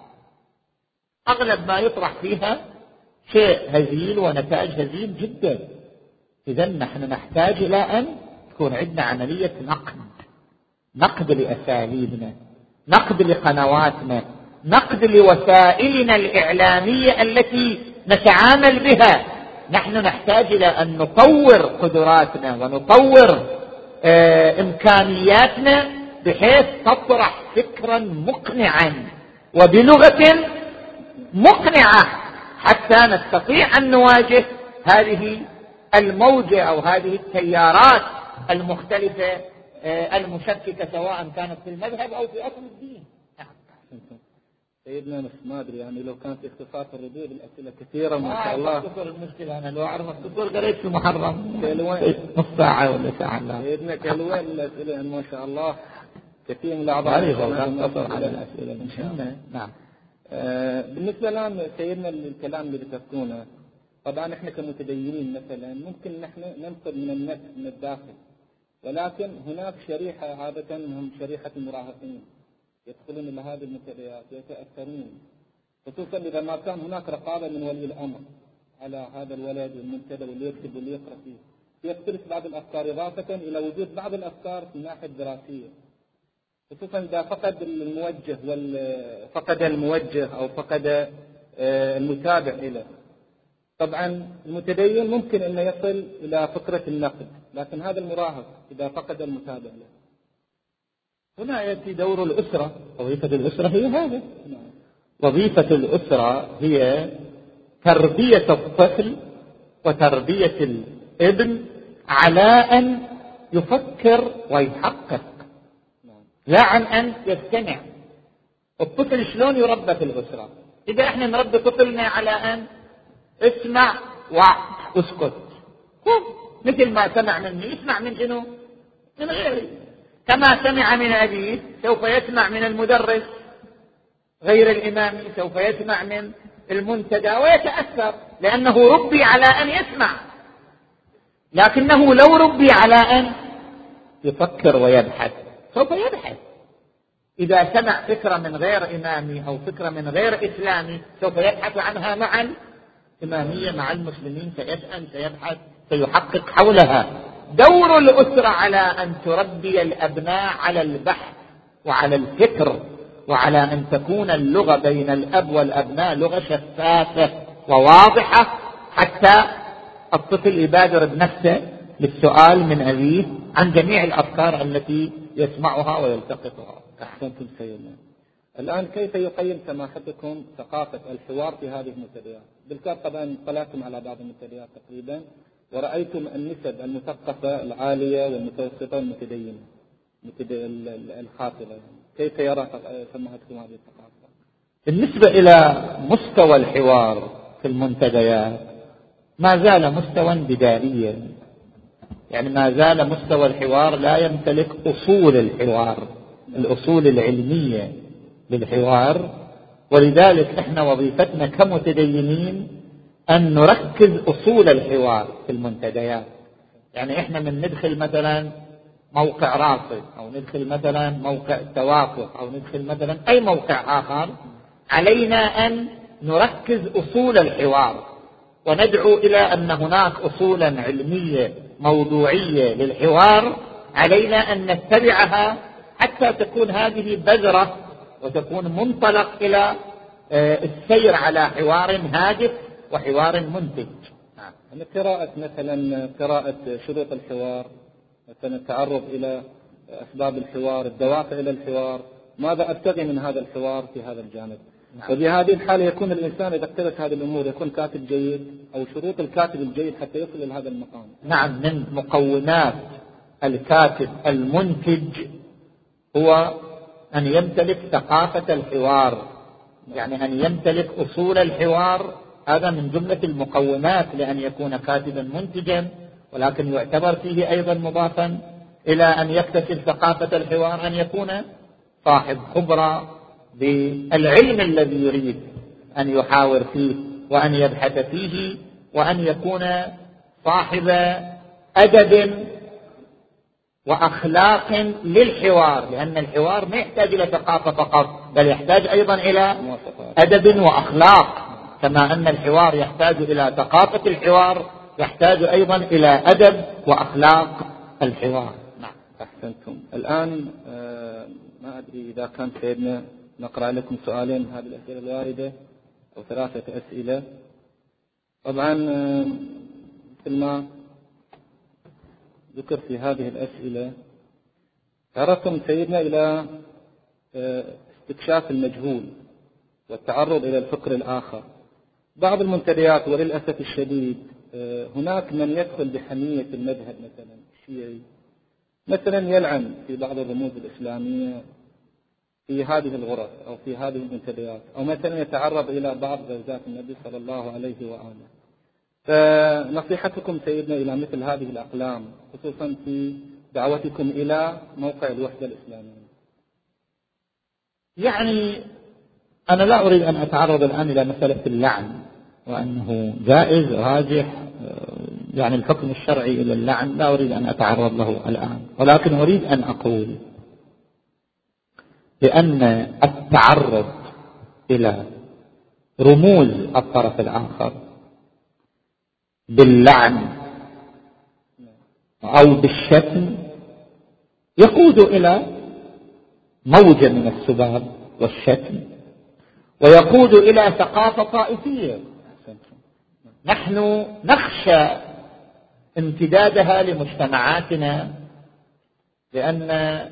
أغلب ما يطرح فيها شيء هزيل ونتائج هزيل جدا. إذن نحن نحتاج إلى أن تكون عندنا عملية نقد، نقد لأساليبنا، نقد لقنواتنا، نقد لوسائلنا الإعلامية التي نتعامل بها. نحن نحتاج إلى أن نطور قدراتنا ونطور آه إمكانياتنا بحيث تطرح فكرا مقنعا وبلغة مقنعة حتى نستطيع أن نواجه هذه الموجة أو هذه التيارات المختلفة المشككة، سواء كانت في المذهب أو في أصل الدين. سيدنا ما أدري يعني لو كانت اختصاص الردود الأسئلة كثيرة ما شاء الله. تذكر المشكلة أنا لو أعرف تذكر قريت في المحرم نص ساعة ولا ساعة. لا سيدنا كالوين الأسئلة ما شاء الله كثير من الأعضاء على الأسئلة إن شاء الله. نعم. آه بالنسبة الآن سيدنا الكلام اللي ذكرتونه، طبعا احنا كمتدينين مثلا ممكن نحن ننقل من النفس من الداخل، ولكن هناك شريحة عادة هم شريحة المراهقين يدخلون إلى هذه المنتديات يتأثرون، خصوصا إذا ما كان هناك رقابة من ولي الأمر على هذا الولد والمنتدى واللي يكتب واللي يقرأ فيه. يختلف بعض الأفكار إضافة إلى وجود بعض الأفكار في الناحية الدراسية، خصوصا إذا فقد الموجه فقد الموجه أو فقد المتابع له. طبعا المتدين ممكن أن يصل إلى فكرة النقد، لكن هذا المراهق إذا فقد المتابع له هنا يأتي دور الأسرة. وظيفة الأسرة هي هذا. وظيفة الأسرة هي تربية الطفل وتربية الابن على أن يفكر ويحقق، لا عن أن يستمع. الطفل شلون يربى في الأسرة؟ إذا احنا نربي طفلنا على أن اسمع واسكت، مثل ما سمع مني يسمع من شنو؟ من غيري. كما سمع من أبيه سوف يسمع من المدرس غير الإمامي، سوف يسمع من المنتدى ويتأثر، لأنه ربي على أن يسمع. لكنه لو ربي على أن يفكر ويبحث سوف يبحث. إذا سمع فكرة من غير إمامي أو فكرة من غير إسلامي سوف يبحث عنها مع الإمامية مع المسلمين، سيسأل سيبحث سيحقق حولها. دور الأسرة على أن تربي الأبناء على البحث وعلى الفكر، وعلى أن تكون اللغة بين الأب والأبناء لغة شفافة وواضحة، حتى الطفل يبادر بنفسه للسؤال من أبيه عن جميع الأفكار التي يسمعها ويلتقطها. أحسنتم سيدنا. الآن كيف يقيم سماحتكم ثقافة الحوار في هذه المنتديات؟ بالكاد طبعا اطلعتم على بعض المنتديات تقريبا ورأيتم النسب المثقفة العالية والمتوسطة والمتدينة الخاطئة، كيف يرى سماحتكم هذه الثقافة؟ بالنسبة إلى مستوى الحوار في المنتديات ما زال مستوى بدائيا، يعني ما زال مستوى الحوار لا يمتلك أصول الحوار، الأصول العلمية للحوار. ولذلك احنا وظيفتنا كمتدينين أن نركز أصول الحوار في المنتديات. يعني احنا من ندخل مثلا موقع راصد أو ندخل مثلا موقع توافق أو ندخل مثلا أي موقع آخر، علينا أن نركز أصول الحوار وندعو إلى أن هناك أصولا علمية موضوعية للحوار علينا أن نتبعها حتى تكون هذه بذرة وتكون منطلق إلى السير على حوار هادف وحوار منتج. يعني قراءة مثلا قراءة شروط الحوار مثلا التعرض إلى أسباب الحوار، الدوافع إلى الحوار، ماذا أبتغي من هذا الحوار في هذا الجانب. نعم. وفي هذه الحالة يكون الإنسان إذا اقترت هذه الأمور يكون كاتب جيد، أو شروط الكاتب الجيد حتى يصل إلى هذا المقام. نعم، من مقومات الكاتب المنتج هو أن يمتلك ثقافة الحوار، يعني أن يمتلك أصول الحوار. هذا من جملة المقومات لأن يكون كاتبا منتجا، ولكن يعتبر فيه أيضا مضافا إلى أن يكتسب ثقافة الحوار أن يكون صاحب خبرة بالعلم الذي يريد أن يحاور فيه وأن يبحث فيه، وأن يكون صاحب أدب وأخلاق للحوار، لأن الحوار ما يحتاج إلى ثقافة فقط، بل يحتاج أيضا إلى أدب وأخلاق. كما أن الحوار يحتاج إلى ثقافة الحوار، يحتاج أيضا إلى أدب وأخلاق الحوار. نعم، أحسنتم. الآن آه ما أدري إذا كان سيدنا نقرأ لكم سؤالين من هذه الأسئلة الواردة أو ثلاثة أسئلة. طبعا مثل ما ذكر في هذه الأسئلة تعرضتم سيدنا إلى استكشاف المجهول والتعرض إلى الفكر الآخر. بعض المنتديات وللأسف الشديد هناك من يدخل بحمية المذهب مثلا الشيعي، مثلا يلعن في بعض الرموز الإسلامية في هذه الغرف أو في هذه المنتديات، أو مثلا يتعرض إلى بعض غزات النبي صلى الله عليه وآله. فنصيحتكم سيدنا إلى مثل هذه الأقلام، خصوصا في دعوتكم إلى موقع الوحدة الإسلامية. يعني أنا لا أريد أن أتعرض الآن إلى مسألة اللعن وأنه جائز راجح، يعني الحكم الشرعي إلى اللعن لا أريد أن أتعرض له الآن، ولكن أريد أن أقول بأن التعرض إلى رموز الطرف الآخر باللعن أو بالشتم يقود إلى موجة من السباب والشتم، ويقود إلى ثقافة طائفية نحن نخشى امتدادها لمجتمعاتنا، لأن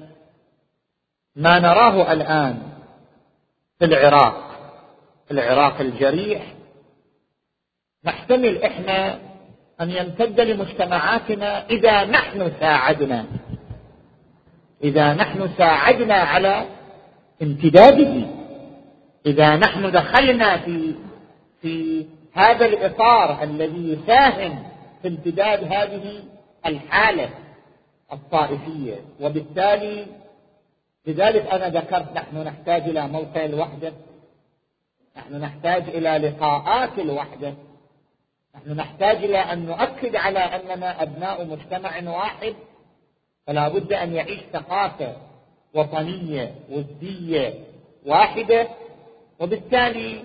ما نراه الآن في العراق العراق الجريح نحتمل إحنا أن يمتد لمجتمعاتنا إذا نحن ساعدنا إذا نحن ساعدنا على امتداده، إذا نحن دخلنا في في هذا الإطار الذي يساهم في امتداد هذه الحالة الطائفية. وبالتالي لذلك أنا ذكرت نحن نحتاج إلى موقع الوحدة، نحن نحتاج إلى لقاءات الوحدة، نحن نحتاج إلى أن نؤكد على أننا أبناء مجتمع واحد، فلا بد أن يعيش ثقافة وطنية ودية واحدة. وبالتالي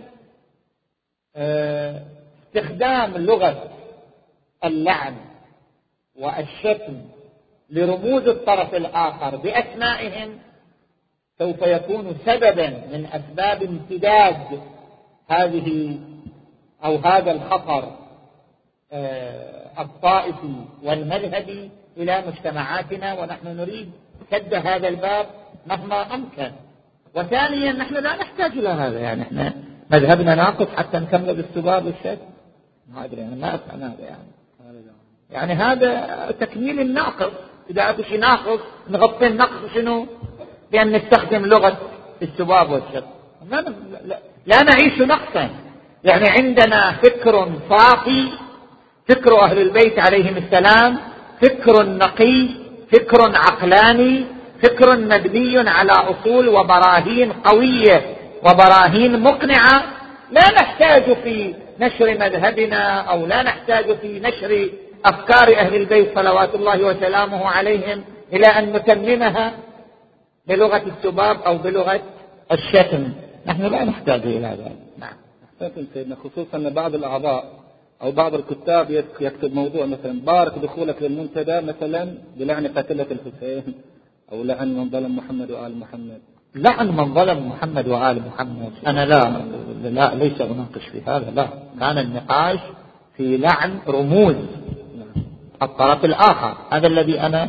استخدام لغة اللعن والشتم لرموز الطرف الآخر بأسمائهم سوف يكون سببا من أسباب امتداد هذه أو هذا الخطر الطائفي والمذهبي إلى مجتمعاتنا، ونحن نريد سد هذا الباب مهما أمكن. وثانيا نحن لا نحتاج إلى هذا، يعني احنا مذهبنا ناقص حتى نكمل بالسباب والشتم، ما أدري أنا ما أفهم هذا، يعني يعني هذا تكميل الناقص. إذا أبو شيء ناقص نغطي النقص شنو؟ بأن نستخدم لغة السباب والشتم. لا, لا, لا نعيش نقصا، يعني عندنا فكر صافي، فكر أهل البيت عليهم السلام، فكر نقي، فكر عقلاني، فكر مبني على أصول وبراهين قوية وبراهين مقنعة. لا نحتاج في نشر مذهبنا أو لا نحتاج في نشر أفكار أهل البيت صلوات الله وسلامه عليهم إلى أن نتممها بلغة السباب أو بلغة الشتم. نحن لا نحتاج إلى ذلك. نعم. أحسنتم سيدنا، خصوصا أن بعض الأعضاء أو بعض الكتاب يكتب موضوع مثلا بارك دخولك للمنتدى مثلا بلعن قتلة الحسين أو لعن من ظلم محمد وآل محمد. لعن من ظلم محمد وآل محمد أنا لا, لا ليس أناقش في هذا، لا، كان النقاش في لعن رموز الطرف الآخر، هذا الذي أنا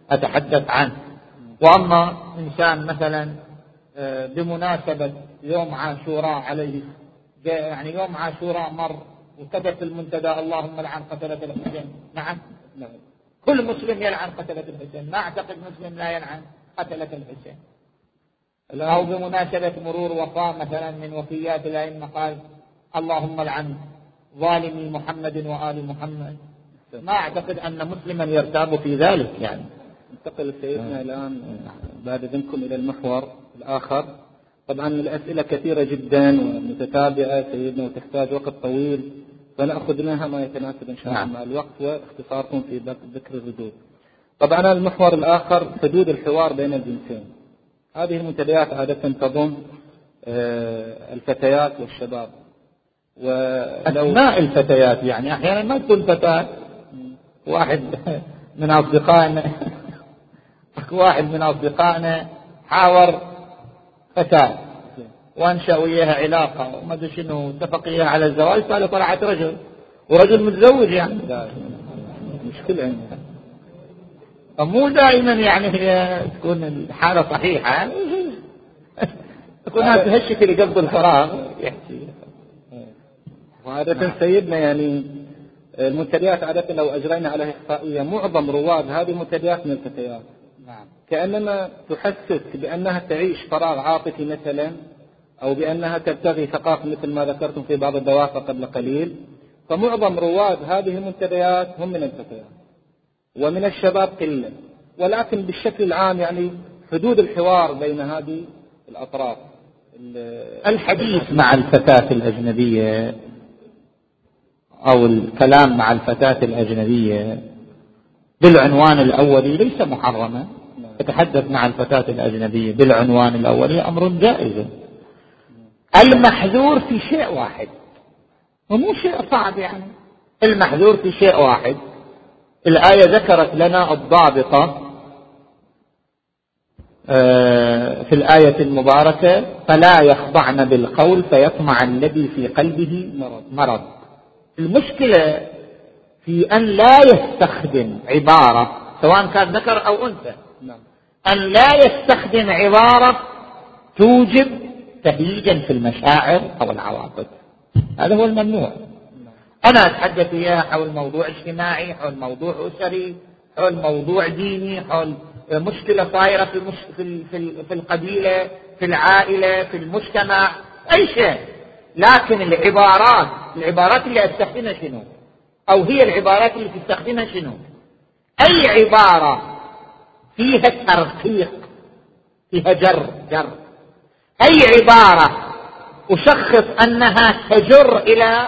أتحدث عنه. وأما إنسان مثلا بمناسبة يوم عاشوراء عليه، يعني يوم عاشوراء مر وكتب في المنتدى اللهم لعن قتلة الحسين، نعم كل مسلم يلعن قتلة الحسين، ما أعتقد مسلم لا يلعن قتلة الحسين. أو بمناسبة مرور وفاة مثلا من وفيات الأئمة قال اللهم لعن ظالمي محمد وآل محمد، ما أعتقد أن مسلما يرتاب في ذلك. يعني ننتقل سيدنا الآن بعد إذنكم إلى المحور الآخر. طبعا الأسئلة كثيرة جدا ومتتابعة سيدنا وتحتاج وقت طويل، فنأخذ منها ما يتناسب إن شاء الله مع الوقت واختصاركم في ذكر الردود. طبعا المحور الآخر حدود الحوار بين الجنسين. هذه المنتديات عادة تضم الفتيات والشباب وأسماء الفتيات، يعني أحيانا ما تكون فتاة. واحد من أصدقائنا واحد من أصدقائنا حاور فتاة وانشأ وياها علاقة وما ادري شنو، اتفق وياها على الزواج، قالوا طلعت رجل ورجل متزوج. يعني مشكلة مو دائما يعني هي تكون الحالة صحيحة، تكون هذا الشيء اللي قبل الفراغ يحكي. وعادة سيدنا يعني المنتديات عادة لو أجرينا عليها إحصائية معظم رواد هذه المنتديات من الفتيات. نعم. كأنما تحسس بأنها تعيش فراغ عاطفي مثلا، أو بأنها تبتغي ثقافة مثل ما ذكرتم في بعض الدوافع قبل قليل. فمعظم رواد هذه المنتديات هم من الفتيات ومن الشباب قلة، ولكن بالشكل العام يعني حدود الحوار بين هذه الأطراف. الحديث مع الفتاة الأجنبية أو الكلام مع الفتاة الأجنبية بالعنوان الأولي ليس محرما. يتحدث مع الفتاة الأجنبية بالعنوان الأولي أمر جائز. المحذور في شيء واحد ومو شيء صعب، يعني المحذور في شيء واحد. الآية ذكرت لنا الضابطة في الآية المباركة فلا يخضعن بالقول فيطمع الذي في قلبه مرض. المشكلة في أن لا يستخدم عبارة سواء كان ذكر أو أنثى، أن لا يستخدم عبارة توجب تهييجا في المشاعر أو العواطف. هذا هو الممنوع. أنا أتحدث إياه حول موضوع اجتماعي، حول موضوع أسري، حول موضوع ديني، حول مشكلة صايرة في, مش... في, في, في القبيلة، في العائلة، في المجتمع، أي شيء. لكن العبارات العبارات اللي أستخدمها شنو، أو هي العبارات اللي تستخدمها شنو؟ أي عبارة فيها ترقيق، فيها جر جر أي عبارة أشخص أنها تجر إلى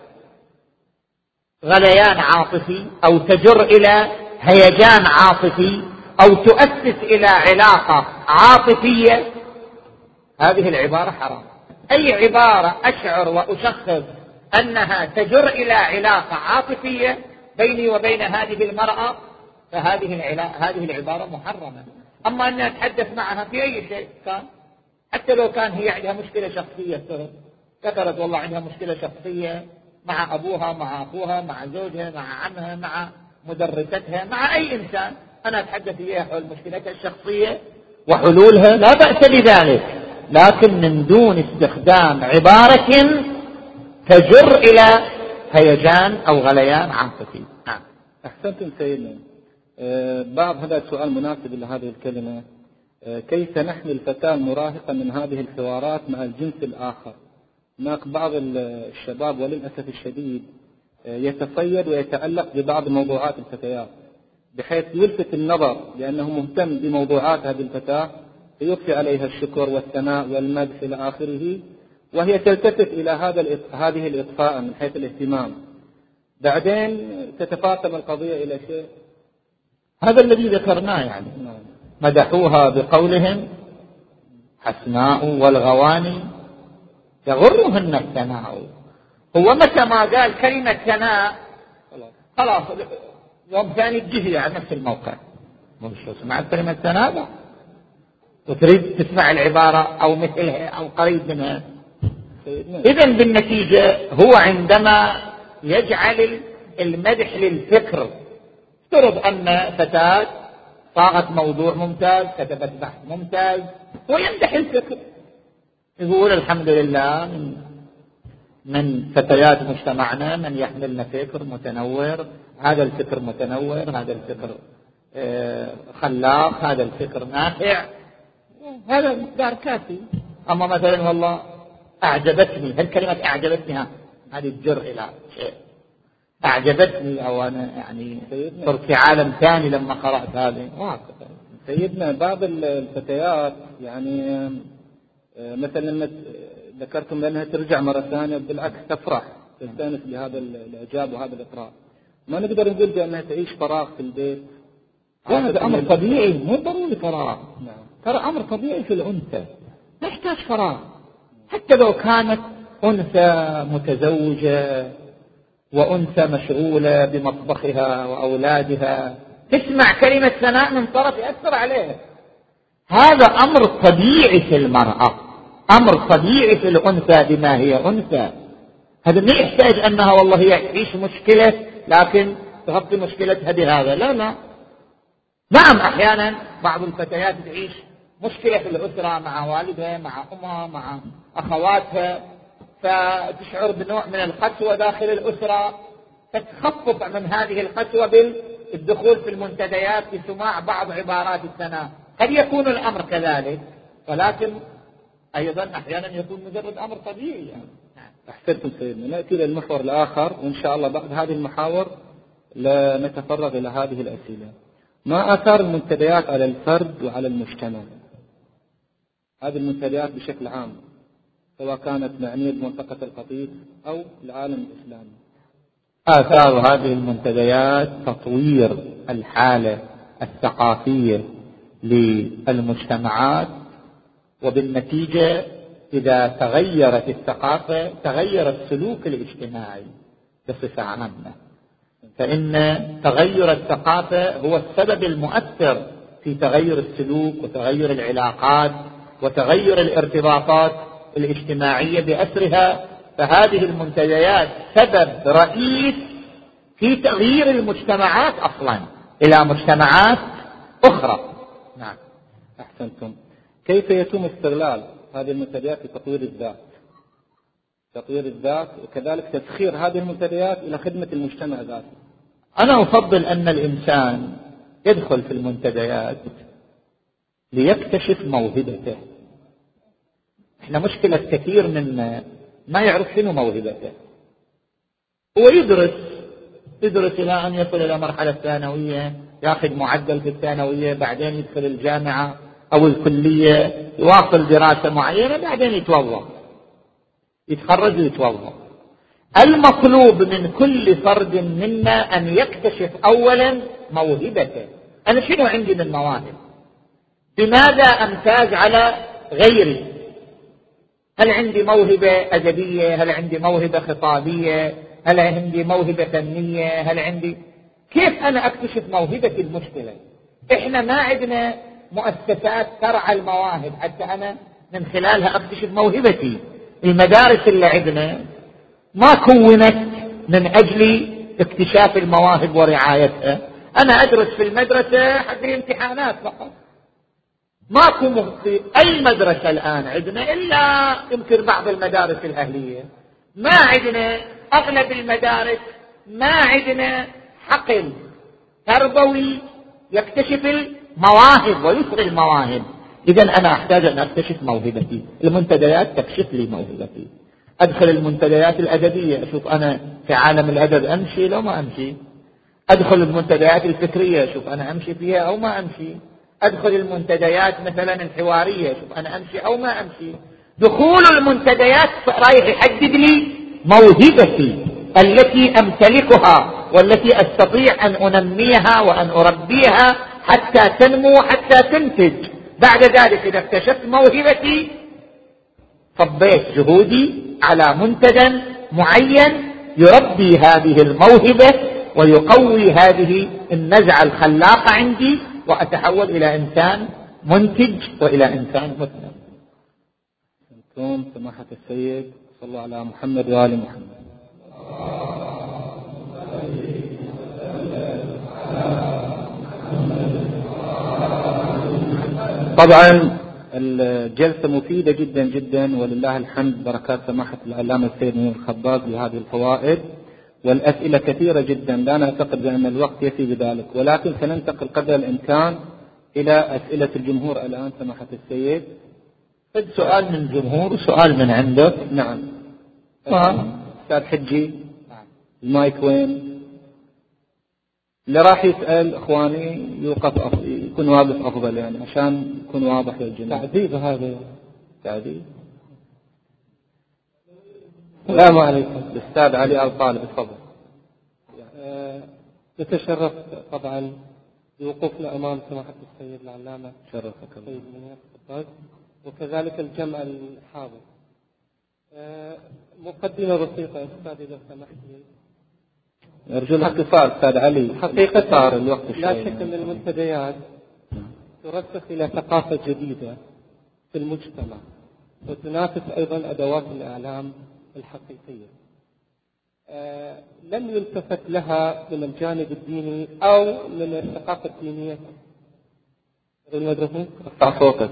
غليان عاطفي أو تجر إلى هيجان عاطفي أو تؤسس إلى علاقة عاطفية، هذه العبارة حرام. أي عبارة أشعر وأشخص أنها تجر إلى علاقة عاطفية بيني وبين هذه المرأة فهذه هذه العبارة محرمة. أما أن أتحدث معها في أي شيء كان، حتى لو كان هي عندها مشكلة شخصية، ذكرت والله عندها مشكلة شخصية مع أبوها، مع أخوها، مع زوجها، مع عمها، مع مدرستها، مع أي إنسان، أنا أتحدث إياها حول مشكلتها الشخصية وحلولها، لا بأس بذلك، لكن من دون استخدام عبارة تجر إلى هيجان أو غليان عاطفي. نعم. أحسنتم سيدنا. أه بعض هذا السؤال مناسب لهذه الكلمة. أه كيف نحمي الفتاة المراهقة من هذه الحوارات مع الجنس الآخر؟ هناك بعض الشباب وللأسف الشديد يتصيد ويتعلق ببعض موضوعات الفتيات بحيث يلفت النظر لأنه مهتم بموضوعات هذه الفتاة، فيكفي عليها الشكر والثناء والمدح إلى آخره، وهي تلتفت إلى هذا هذه الإطفاء من حيث الاهتمام. بعدين تتفاقم القضية إلى شيء هذا الذي ذكرناه، يعني مدحوها بقولهم حسناء والغواني يغرهن الثناء. هو متى ما قال كلمة ثناء خلاص يوم ثاني تجي على نفس الموقع، مش سمعت كلمة ثناء وتريد تسمع العبارة أو مثلها أو قريب منها. إذن بالنتيجة هو عندما يجعل المدح للفكر، افترض أن فتاة صاغت موضوع ممتاز، كتبت بحث ممتاز، ويمدح الفكر، يقول الحمد لله من, من فتيات مجتمعنا من يحملنا فكر متنور، هذا الفكر متنور، هذا الفكر خلاق، هذا الفكر نافع، هذا مقدار كافي. أما مثلا والله أعجبتني، هالكلمة أعجبتني ها هذه تجر إلى شيء، أعجبتني أو أنا يعني صرت في عالم ثاني لما قرأت هذه. سيدنا بعض الفتيات يعني مثلا لما ذكرتم لأنها ترجع مرة ثانية بالعكس تفرح تستانس بهذا الإعجاب وهذا الإقرار، ما نقدر نقول بأنها تعيش فراغ في البيت. هذا أمر طبيعي، مو ضروري فراغ. نعم. ترى أمر طبيعي في الأنثى، ما يحتاج فراغ، حتى لو كانت أنثى متزوجة وأنثى مشغولة بمطبخها وأولادها، تسمع كلمة ثناء من طرف يأثر عليها. هذا أمر طبيعي في المرأة، أمر طبيعي في الأنثى بما هي أنثى. هذا ما يحتاج أنها والله هي تعيش مشكلة لكن تغطي مشكلتها بهذا، لا لا. نعم أحيانا بعض الفتيات تعيش مشكلة في الأسرة مع والدها، مع أمها، مع أخواتها، فتشعر بنوع من القسوة داخل الأسرة، فتخفف من هذه القسوة بالدخول في المنتديات بسماع بعض عبارات الثناء. قد يكون الأمر كذلك، ولكن أيضا أحيانا يكون مجرد أمر طبيعي يعني. أحسنتم سيدنا. نأتي للمحور الآخر، وإن شاء الله بعد هذه المحاور لا نتفرغ إلى هذه الأسئلة. ما آثار المنتديات على الفرد وعلى المجتمع؟ هذه المنتديات بشكل عام سواء كانت معنية بمنطقة القطيف أو العالم الإسلامي. آثار هذه المنتديات تطوير الحالة الثقافية للمجتمعات، وبالنتيجة إذا تغيرت الثقافة تغير السلوك الاجتماعي بصفة عامة، فإن تغير الثقافة هو السبب المؤثر في تغير السلوك وتغير العلاقات وتغير الارتباطات الاجتماعية بأسرها. فهذه المنتديات سبب رئيس في تغيير المجتمعات أصلا إلى مجتمعات أخرى. نعم أحسنتم. كيف يتم استغلال هذه المنتديات في تطوير الذات؟ تطوير الذات وكذلك تسخير هذه المنتديات إلى خدمة المجتمع ذاته. أنا أفضل أن الإنسان يدخل في المنتديات ليكتشف موهبته. إحنا مشكلة كثير منا ما يعرف شنو موهبته، هو يدرس يدرس إلى أن يصل إلى مرحلة الثانوية، يأخذ معدل في الثانوية، بعدين يدخل الجامعة أو الكلية، يواصل دراسة معينة، بعدين يتوظف، يتخرج ويتوظف. المطلوب من كل فرد منا أن يكتشف أولا موهبته. أنا شنو عندي من مواهب؟ بماذا أمتاز على غيري؟ هل عندي موهبة أدبية؟ هل عندي موهبة خطابية؟ هل عندي موهبة فنية؟ هل عندي كيف أنا أكتشف موهبتي؟ المشكلة إحنا ما عندنا مؤسسات ترعى المواهب حتى أنا من خلالها أكتشف موهبتي. المدارس اللي عندنا ما كونت من أجل اكتشاف المواهب ورعايتها. أنا أدرس في المدرسة حق الامتحانات فقط. ماكو في أي مدرسة الآن عندنا إلا يمكن بعض المدارس الأهلية، ما عندنا أغلب المدارس ما عندنا حقل تربوي يكتشف المواهب ويثري المواهب. إذن أنا أحتاج أن أكتشف موهبتي. المنتديات تكشف لي موهبتي. أدخل المنتديات الأدبية، أشوف أنا في عالم الأدب أمشي لو ما أمشي. أدخل المنتديات الفكرية، أشوف أنا أمشي فيها أو ما أمشي. أدخل المنتديات مثلا الحوارية، أشوف أنا أمشي أو ما أمشي. دخول المنتديات رايح يحدد لي موهبتي التي أمتلكها والتي أستطيع أن أنميها وأن أربيها حتى تنمو حتى تنتج. بعد ذلك إذا اكتشفت موهبتي صبيت جهودي على منتدى معين يربي هذه الموهبة ويقوي هذه النزعة الخلاقة عندي، وأتحول إلى إنسان منتج وإلى إنسان مثمر. أنتم سماحة السيد صلى الله على محمد وآل محمد. طبعا الجلسة مفيدة جدا جدا ولله الحمد، بركات سماحة العلامة السيد منير الخباز بهذه الفوائد، والأسئلة كثيرة جدا، لا نعتقد بأن الوقت يفي بذلك، ولكن سننتقل قدر الإمكان إلى أسئلة الجمهور الآن سماحة السيد. سؤال من الجمهور وسؤال من عندك. نعم. أستاذ حجي المايك وين؟ اللي راح يسأل إخواني يوقف أفضل، يكون واقف أفضل يعني عشان يكون واضح للجميع. تعذيب هذا. تعذيب. السلام عليكم. الأستاذ علي آل طالب تفضل. أه نتشرف طبعا بوقوفنا أمام سماحة السيد العلامة شرفك السيد منير الخباز، وكذلك الجمع الحاضر. أه مقدمة بسيطة أستاذ إذا سمحت لي. أرجو الاختصار أستاذ علي. حقيقة صار الوقت لا شك أن المنتديات ترسخ إلى ثقافة جديدة في المجتمع، وتنافس أيضا أدوات الإعلام الحقيقية. آه لم يلتفت لها من الجانب الديني أو من الثقافة الدينية. ارفع صوتك.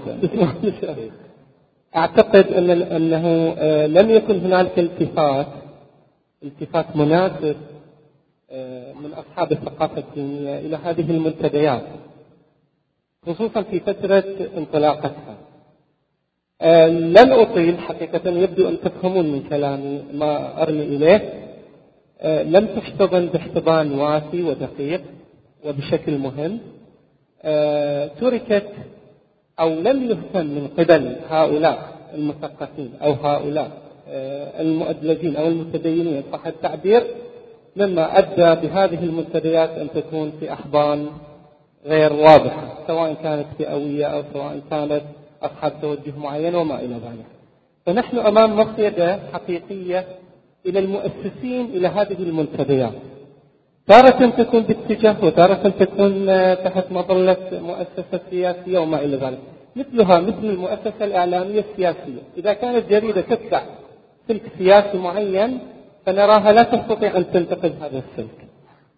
أعتقد أن أنه آه لم يكن هنالك التفات التفات مناسب آه من أصحاب الثقافة الدينية إلى هذه المنتديات، خصوصا في فترة انطلاقتها. آه لن أطيل حقيقة، يبدو أن تفهمون من كلامي ما أرمي إليه. آه لم تحتضن باحتضان وافي ودقيق وبشكل مهم. آه تركت أو لم يهتم من قبل هؤلاء المثقفين أو هؤلاء آه المؤدلجين أو المتدينين صح التعبير، مما أدى بهذه المنتديات أن تكون في أحضان غير واضحة، سواء كانت فئوية أو سواء كانت أصحاب توجه معين وما إلى ذلك. فنحن أمام مصيدة حقيقية إلى المؤسسين إلى هذه المنتديات، تارة تكون باتجاه وتارة تكون تحت مظلة مؤسسة سياسية وما إلى ذلك، مثلها مثل المؤسسة الإعلامية السياسية. إذا كانت جريدة تتبع سلك سياسي معين فنراها لا تستطيع أن تنتقل هذا السلك.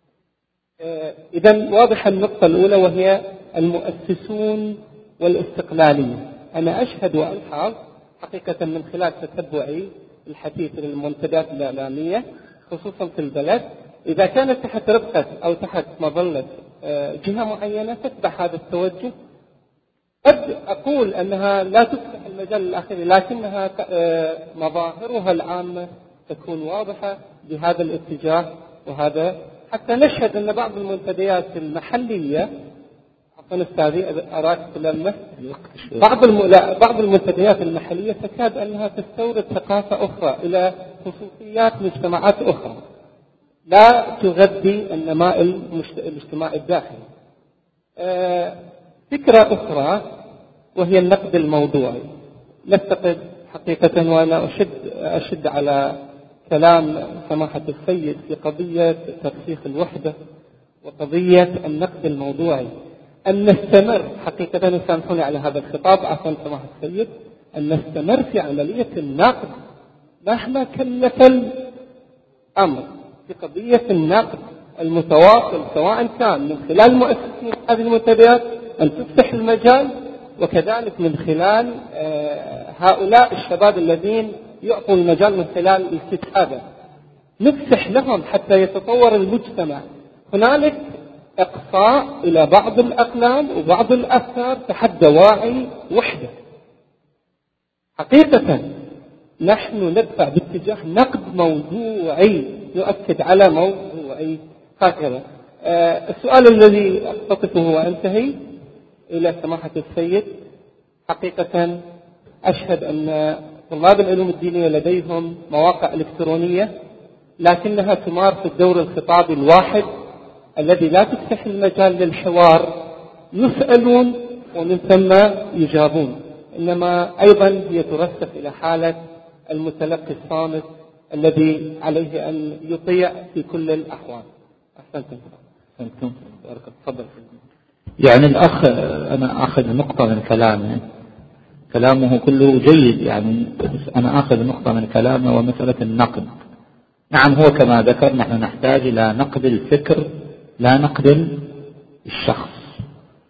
إذن واضحة النقطة الأولى وهي المؤسسون والاستقلالية. أنا أشهد وألحظ حقيقة من خلال تتبعي الحديث للمنتديات الإعلامية خصوصا في البلد، إذا كانت تحت ربقة أو تحت مظلة جهة معينة تتبع هذا التوجه، قد أقول أنها لا تفتح المجال الأخير، لكنها مظاهرها العامة تكون واضحة بهذا الاتجاه. وهذا حتى نشهد أن بعض المنتديات المحلية، عفوا أستاذي أراك تلمس، بعض الم... لا بعض المنتديات المحلية تكاد أنها تستورد ثقافة أخرى إلى خصوصيات مجتمعات أخرى، لا تغذي النماء المجت... الاجتماعي الداخلي. آه... فكرة أخرى وهي النقد الموضوعي. نفتقد حقيقة، وأنا أشد أشد على كلام سماحة السيد في قضية ترسيخ الوحدة وقضية النقد الموضوعي، أن نستمر حقيقة، يسامحوني على هذا الخطاب عفوا سماحة السيد، أن نستمر في عملية النقد مهما كلف الأمر، في قضية النقد المتواصل، سواء كان من خلال مؤسسين هذه المنتديات أن تفتح المجال، وكذلك من خلال هؤلاء الشباب الذين يعطوا المجال من خلال الكتابة، نفتح لهم حتى يتطور المجتمع. هنالك إقصاء إلى بعض الأقلام وبعض الأفكار تحت دواعي وحدة. حقيقة نحن ندفع باتجاه نقد موضوعي، يؤكد على موضوعي هكذا. آه السؤال الذي أقتطفه وأنتهي إلى سماحة السيد، حقيقة أشهد أن طلاب العلوم الدينية لديهم مواقع إلكترونية، لكنها تمار في الدور الخطابي الواحد الذي لا تفتح المجال للحوار، يسألون ومن ثم يجابون، إنما أيضا هي ترسخ إلى حالة المتلقي الصامت الذي عليه أن يطيع في كل الأحوال. أحسنتم. أحسنتم. تفضل. يعني الأخ أنا أخذ نقطة من كلامه، كلامه كله جيد، يعني أنا أخذ نقطة من كلامه ومسألة النقد. نعم هو كما ذكر نحن نحتاج إلى نقد الفكر لا نقد الشخص.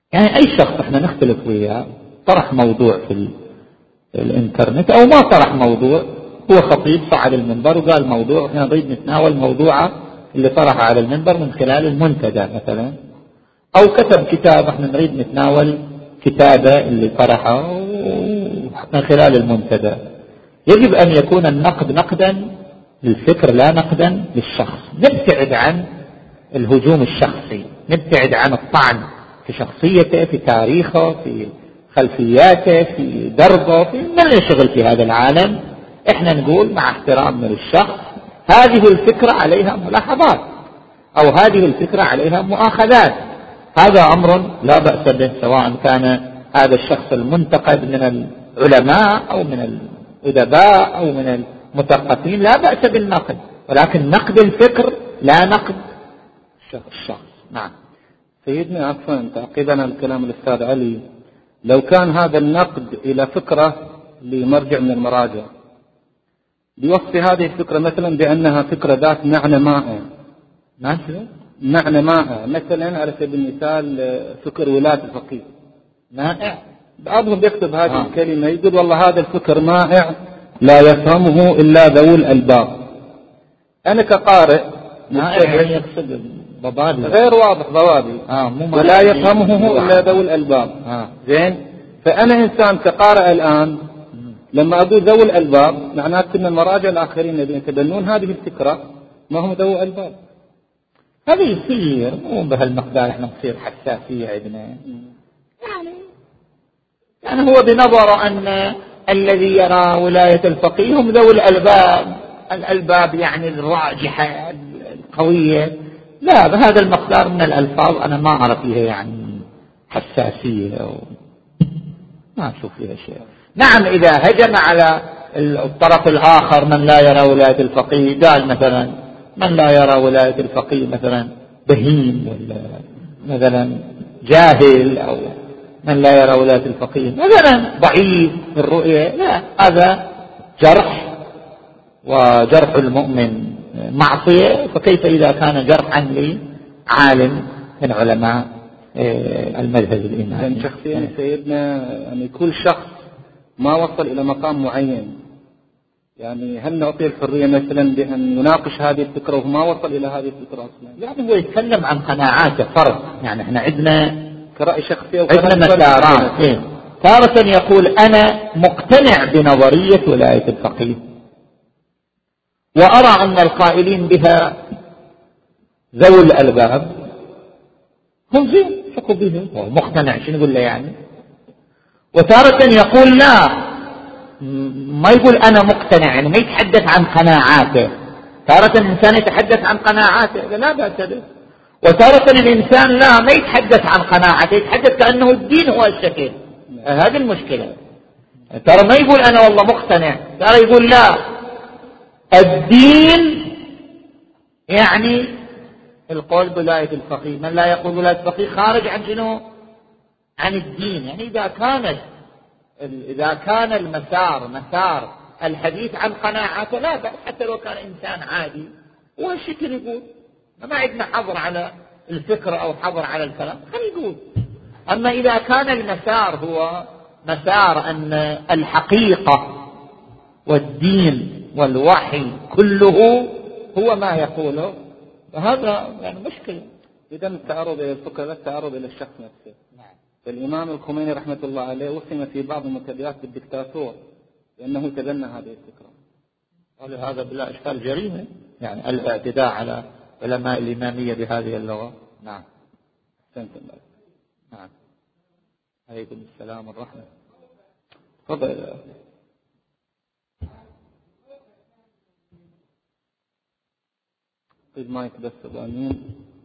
يعني أي شخص احنا نختلف وياه طرح موضوع في الانترنت أو ما طرح موضوع، هو خطيب صعد المنبر وقال موضوع احنا نريد نتناول موضوعه اللي طرحه على المنبر من خلال المنتدى مثلا، أو كتب كتاب احنا نريد نتناول كتابه اللي طرحه من خلال المنتدى. يجب أن يكون النقد نقدا للفكر لا نقدا للشخص، نبتعد عن الهجوم الشخصي، نبتعد عن الطعن في شخصيته، في تاريخه، في خلفياته، في دربه، في من يشغل في هذا العالم. احنا نقول مع احترامنا للشخص هذه الفكرة عليها ملاحظات أو هذه الفكرة عليها مؤاخذات، هذا أمر لا بأس به، سواء كان هذا الشخص المنتقد من العلماء أو من الأدباء أو من المثقفين، لا بأس بالنقد، ولكن نقد الفكر لا نقد الشخص. نعم سيدنا، عفوا تعقيبا على الكلام الأستاذ علي، لو كان هذا النقد إلى فكرة لمرجع من المراجع بوصف هذه الفكرة مثلا بأنها فكرة ذات معنى مائع، معنى مائع مثلا على سبيل المثال فكر ولاة الفقيه مائع، بعضهم يكتب هذه آه. الكلمة يقول والله هذا الفكر مائع لا يفهمه إلا ذوي الألباب. أنا كقارئ مائع يقصد ضبابي غير واضح ضبابي آه ولا يفهمه إلا ذوي الألباب آه. زين. فأنا إنسان كقارئ الآن لما أقول ذوي الألباب معناته أن المراجع الآخرين الذين يتبنون هذه الفكرة ما هم ذوي ألباب. هذا يصير مو بهالمقدار احنا نصير حساسية عندنا يعني. يعني هو بنظر أن الذي يرى ولاية الفقيه هم ذوي الألباب، الألباب يعني الراجحة القوية، لا بهذا المقدار من الألفاظ أنا ما أرى فيها يعني حساسية أو ما أشوف فيها شيء. نعم إذا هجم على الطرف الآخر من لا يرى ولاية الفقيه، قال مثلا من لا يرى ولاية الفقيه مثلا بهيم ولا مثلا جاهل، أو من لا يرى ولاية الفقيه مثلا ضعيف في الرؤية، لا هذا جرح، وجرح المؤمن معصية، فكيف إذا كان جرحا لعالم من علماء المذهب الإمامي. شخصيا سيدنا يعني كل شخص ما وصل إلى مقام معين، يعني هل نعطيه الحرية مثلا بأن يناقش هذه الفكرة وهو ما وصل إلى هذه الفكرة أصلا؟ يعني هو يتكلم عن قناعاته فرض، يعني احنا عندنا كرأي شخصي عندنا مسارات إيه؟ تارة يقول أنا مقتنع بنظرية ولاية الفقيه وأرى أن القائلين بها ذوي الألباب هم زين شكوا بهم، هو مقتنع شنو نقول له يعني. وتارة يقول لا، ما يقول أنا مقتنع، يعني ما يتحدث عن قناعاته، تارة الإنسان يتحدث عن قناعاته لا بأس به، وتارة الإنسان لا ما يتحدث عن قناعاته، يتحدث كأنه الدين هو الشكل. هذه المشكلة، ترى ما يقول أنا والله مقتنع، ترى يقول لا الدين يعني القول بولاية الفقيه، من لا يقول ولاية الفقيه خارج عن شنو؟ عن الدين. يعني إذا كانت إذا كان المسار مسار الحديث عن قناعته لا بأس، حتى لو كان إنسان عادي والشكل يقول ما عندنا حظر على الفكر أو حظر على الكلام، خلي يقول. أما إذا كان المسار هو مسار أن الحقيقة والدين والوحي كله هو ما يقوله، فهذا يعني مشكلة. إذا التعرض إلى الفكر لا التعرض إلى الشخص نفسه. نعم. فالإمام الخميني رحمة الله عليه وصم في بعض المنتديات بالدكتاتور لأنه تبنى هذه الفكرة. ولهذا بلا إشكال جريمة، يعني الاعتداء على علماء الإمامية بهذه اللغة. نعم. نعم. عليكم السلام والرحمة. تفضل. طيب مايك بس أمين.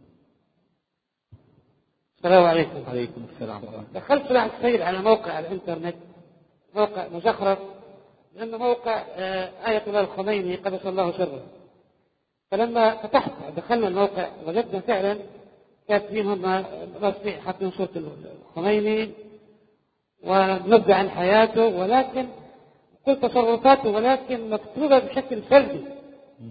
السلام عليكم. عليكم السلام. دخلت سماحة السيد على موقع الانترنت، موقع مزخرف، لأنه موقع آية الله الخميني قدس الله سره. فلما فتحت دخلنا الموقع وجدنا فعلا كاتبين هم راسمين حاطين صورة الخميني ونبذة عن حياته، ولكن كل تصرفاته ولكن مكتوبة بشكل فردي.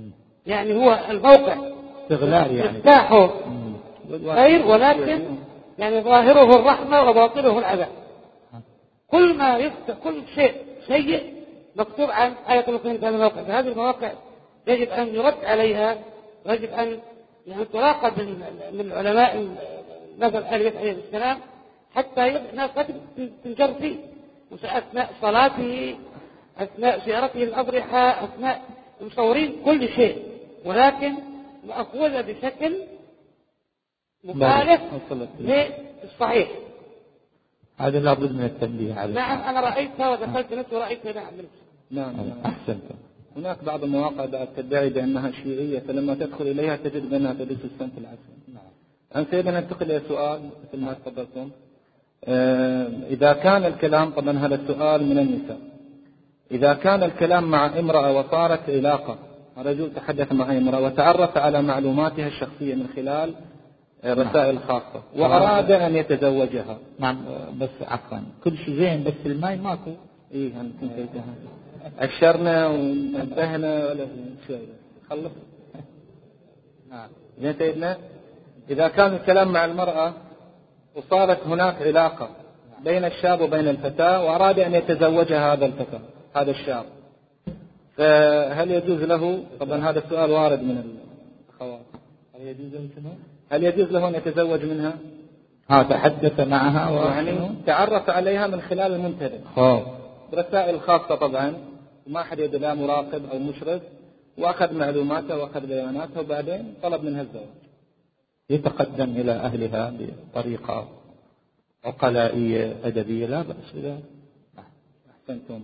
يعني هو الموقع استغلال يعني مفتاحه خير، ولكن يعني ظاهره الرحمة وباطنه العذاب. كل ما يفتح كل شيء سيء مكتوب عن آية القرآن في هذا الموقع. فهذه المواقع يجب أن يرد عليها، ويجب أن يعني تراقب من علماء مثل آل عليه السلام حتى الناس لا تنجر فيه أثناء صلاته، أثناء زيارته الأضرحة، أثناء مصورين كل شيء، ولكن مأخوذة بشكل مخالف للصحيح. هذا لابد من التنبيه عليه. نعم أنا رأيتها ودخلت نفسي ورأيتها. نعم نعم أحسنت. هناك بعض المواقع بعد تدعي بأنها شيعية، فلما تدخل إليها تجد بأنها تدس السنة العسل. نعم. أنا سيدنا ننتقل إلى سؤال مثل ما تفضلتم. آه إذا كان الكلام، طبعا هذا السؤال من النساء، إذا كان الكلام مع امرأة وصارت علاقة، رجل تحدث مع امرأة وتعرف على معلوماتها الشخصية من خلال رسائل خاصة وأراد أن يتزوجها. نعم بس عفوا كل شيء زين بس الماء ماكو. إيه هنكون كيتها أشرنا ونبهنا ولا شيء خلص. نعم زين سيدنا، إذا كان الكلام مع المرأة وصارت هناك علاقة بين الشاب وبين الفتاة وأراد أن يتزوجها هذا الفتى هذا الشاب، فهل يجوز له؟ طبعا هذا السؤال وارد من الأخوات. هل يجوز له شنو؟ هل يجوز له أن يتزوج منها؟ ها تحدث معها يعني تعرف عليها من خلال المنتدى برسائل خاصة طبعا، وما أحد يد لا مراقب أو مشرف، وأخذ معلوماتها وأخذ بياناتها وبعدين طلب منها الزواج. يتقدم إلى أهلها بطريقة عقلائية أدبية لا بأس بذلك. أحسنتم.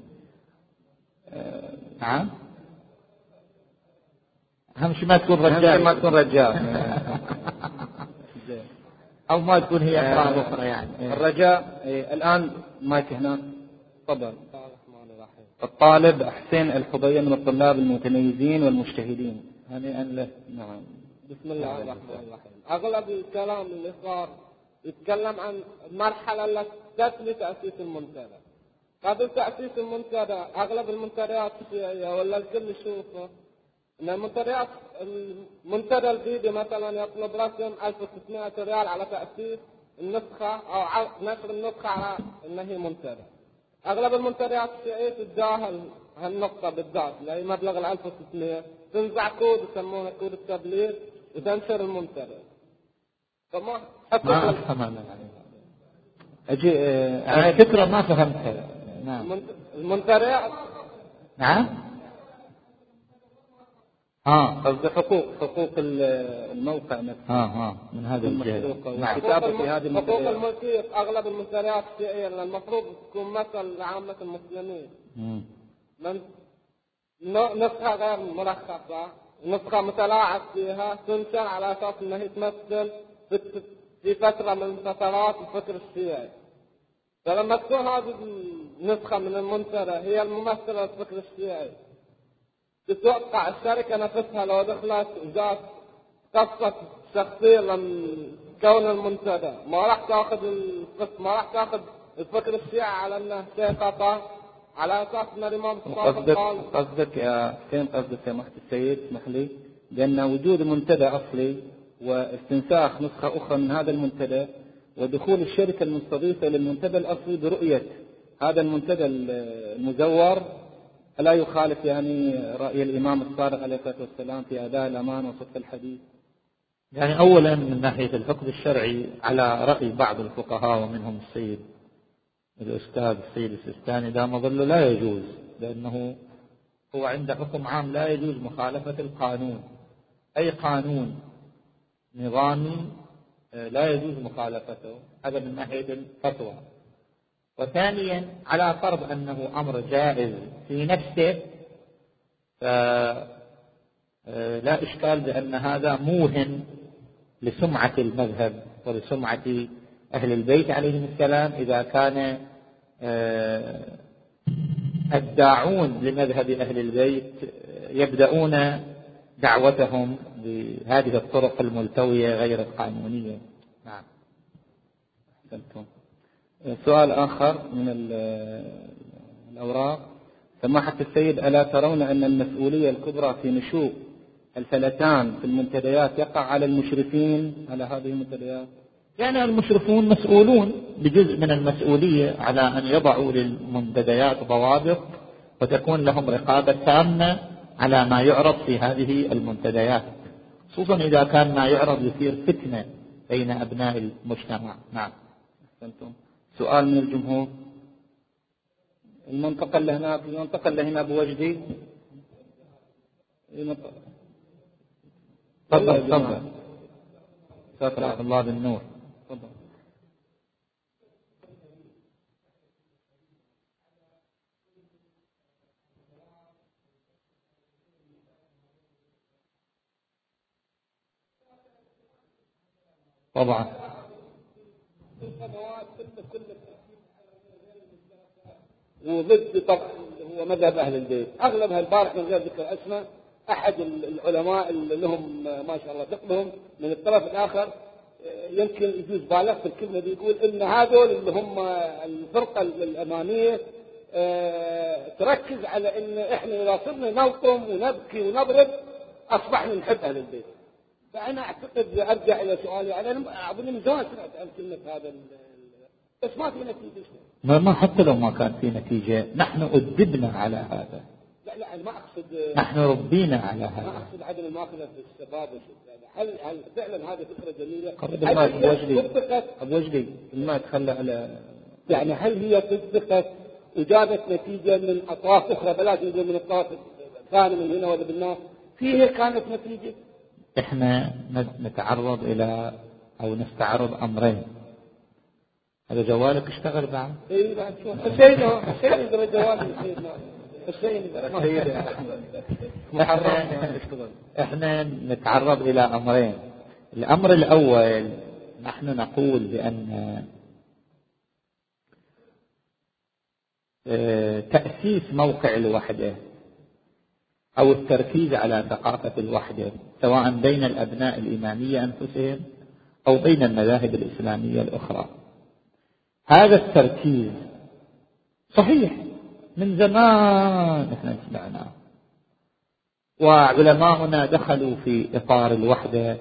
نعم أهم شيء ما تكون رجال، ما تكون رجال أو ما تكون هي أفراد أخرى. يعني الرجاء الآن مايك هنا تفضل. الطالب حسين الحضية من الطلاب المتميزين والمجتهدين، هنيئا له. نعم. بسم الله الرحمن الرحيم. أغلب الكلام اللي صار يتكلم عن المرحلة التي تتلي تأسيس المنتدى. قبل تأسيس المنتدى أغلب المنتديات الشيعية ولا الكل يشوفه إن المنتديات المنتدى الجديد مثلا يطلب رسم ألف وستمائة ريال على تأسيس النسخة أو نشر النسخة على إن هي منتدى. أغلب المنتديات الشيعية تتجاهل هالنقطة بالذات لأي مبلغ ال ألف وستمائة، تنزع كود يسمونه كود التبليغ وتنشر المنتدى. فما ما أفهم أنا أجي أه الفكرة ما فهمتها. نعم. المنتديات نعم ها قصد حقوق حقوق الموقع نفسه. ها ها من هذا الجهة. نعم. حقوق, حقوق الملكية أغلب المنتديات الشيعية المفروض تكون مثل لعامة المسلمين. من نسخة غير مرخصة، نسخة متلاعب فيها، تنشر على أساس أنها تمثل في فترة من فترات الفكر الشيعي. فلما تكون هذه النسخة من المنتدى هي الممثلة للفكر الشيعي، تتوقع الشركة نفسها لو دخلت وجات قصة شخصية من كون المنتدى ما راح تاخذ الفكر ما راح تاخذ الفكر الشيعي على انه شيء خطأ، على اساس ان الامام الصادق قال. قصدك يا حسين، قصدك يا محمد السيد اسمح لي، بان وجود منتدى اصلي واستنساخ نسخة اخرى من هذا المنتدى ودخول الشركة المستضيفة للمنتدى الاصلي برؤية هذا المنتدى المزور ألا يخالف يعني رأي الإمام الصادق عليه الصلاة والسلام في أداء الأمانة وصدق الحديث؟ يعني أولا من ناحية الفقه الشرعي على رأي بعض الفقهاء ومنهم السيد الأستاذ السيد السيستاني دام ظله لا يجوز، لأنه هو عنده حكم عام لا يجوز مخالفة القانون. أي قانون نظامي لا يجوز مخالفته، هذا من ناحية الفتوى. وثانيا على فرض أنه أمر جائز في نفسه فلا إشكال بأن هذا موهن لسمعة المذهب ولسمعة أهل البيت عليهم السلام إذا كان الداعون لمذهب أهل البيت يبدأون دعوتهم بهذه الطرق الملتوية غير القانونية. نعم. أحسنتم. سؤال آخر من الأوراق. سماحة السيد، ألا ترون أن المسؤولية الكبرى في نشوء الفلتان في المنتديات يقع على المشرفين على هذه المنتديات؟ لأن يعني المشرفون مسؤولون بجزء من المسؤولية على أن يضعوا للمنتديات ضوابط وتكون لهم رقابة تامة على ما يعرض في هذه المنتديات، خصوصا إذا كان ما يعرض يثير فتنة بين أبناء المجتمع. نعم. سؤال من الجمهور. المنطقة اللي هنا المنطقة اللي هنا أبو وجدي. تفضل تفضل. شكرا الله بالنور. تفضل. طبعا وضد طبعا هو مذهب أهل البيت أغلبها. البارح من غير ذكر اسمه أحد العلماء اللي لهم ما شاء الله فقههم من الطرف الآخر يمكن يجوز بالغ في الكلمة دي، يقول إن هذول اللي هم الفرقة الأمامية تركز على إن إحنا إذا صرنا نلطم ونبكي ونضرب أصبحنا نحب أهل البيت. فأنا أعتقد أرجع إلى سؤالي، أنا أظن من زمان سمعت عن كلمة هذا بس ما في نتيجة. ما ما حتى لو ما كان في نتيجة نحن أدبنا على هذا. لا لا أنا ما أقصد نحن ربينا على هذا. ما أقصد عدم المؤاخذة في الشباب والشباب. هل هل فعلا هذه فكرة جميلة؟ قرب الماء أبو وجدي. أبو وجدي الماء تخلى على يعني هل هي طبقت وجابت نتيجة من أطراف أخرى بلاش نقول من الطرف الثاني من هنا ولا بالناس فيها كانت نتيجة؟ إحنا نتعرض إلى أو نستعرض أمرين. هذا جوالك اشتغل بعد؟ إيه بعد شو؟ حسين حسين إذا جوالي حسين إحنا نتعرض إلى أمرين. الأمر الأول نحن نقول بأن تأسيس موقع الوحدة أو التركيز على ثقافة الوحدة سواء بين الأبناء الإمامية أنفسهم أو بين المذاهب الإسلامية الأخرى، هذا التركيز صحيح من زمان احنا سمعناه، وعلماؤنا دخلوا في إطار الوحدة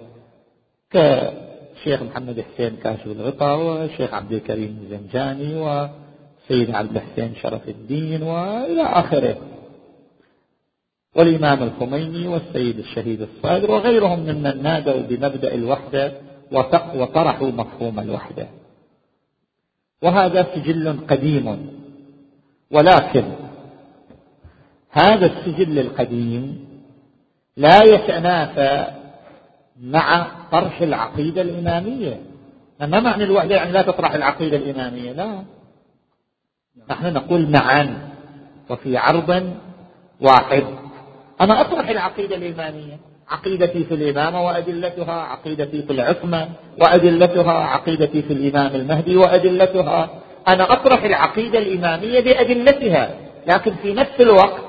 كشيخ محمد حسين كاشف الغطاء والشيخ عبد الكريم الزنجاني وسيد عبد الحسين شرف الدين وإلى آخره، والإمام الخميني والسيد الشهيد الصادر وغيرهم ممن نادوا بمبدأ الوحدة وطرحوا مفهوم الوحدة. وهذا سجل قديم، ولكن هذا السجل القديم لا يتنافى مع طرح العقيدة الإمامية. ما معنى الوحدة يعني لا تطرح العقيدة الإمامية؟ لا، نحن نقول معا وفي عرض واحد. أنا أطرح العقيدة الإمامية، عقيدتي في الإمامة وأدلتها، عقيدتي في العصمة وأدلتها، عقيدتي في الإمام المهدي وأدلتها. أنا أطرح العقيدة الإمامية بأدلتها، لكن في نفس الوقت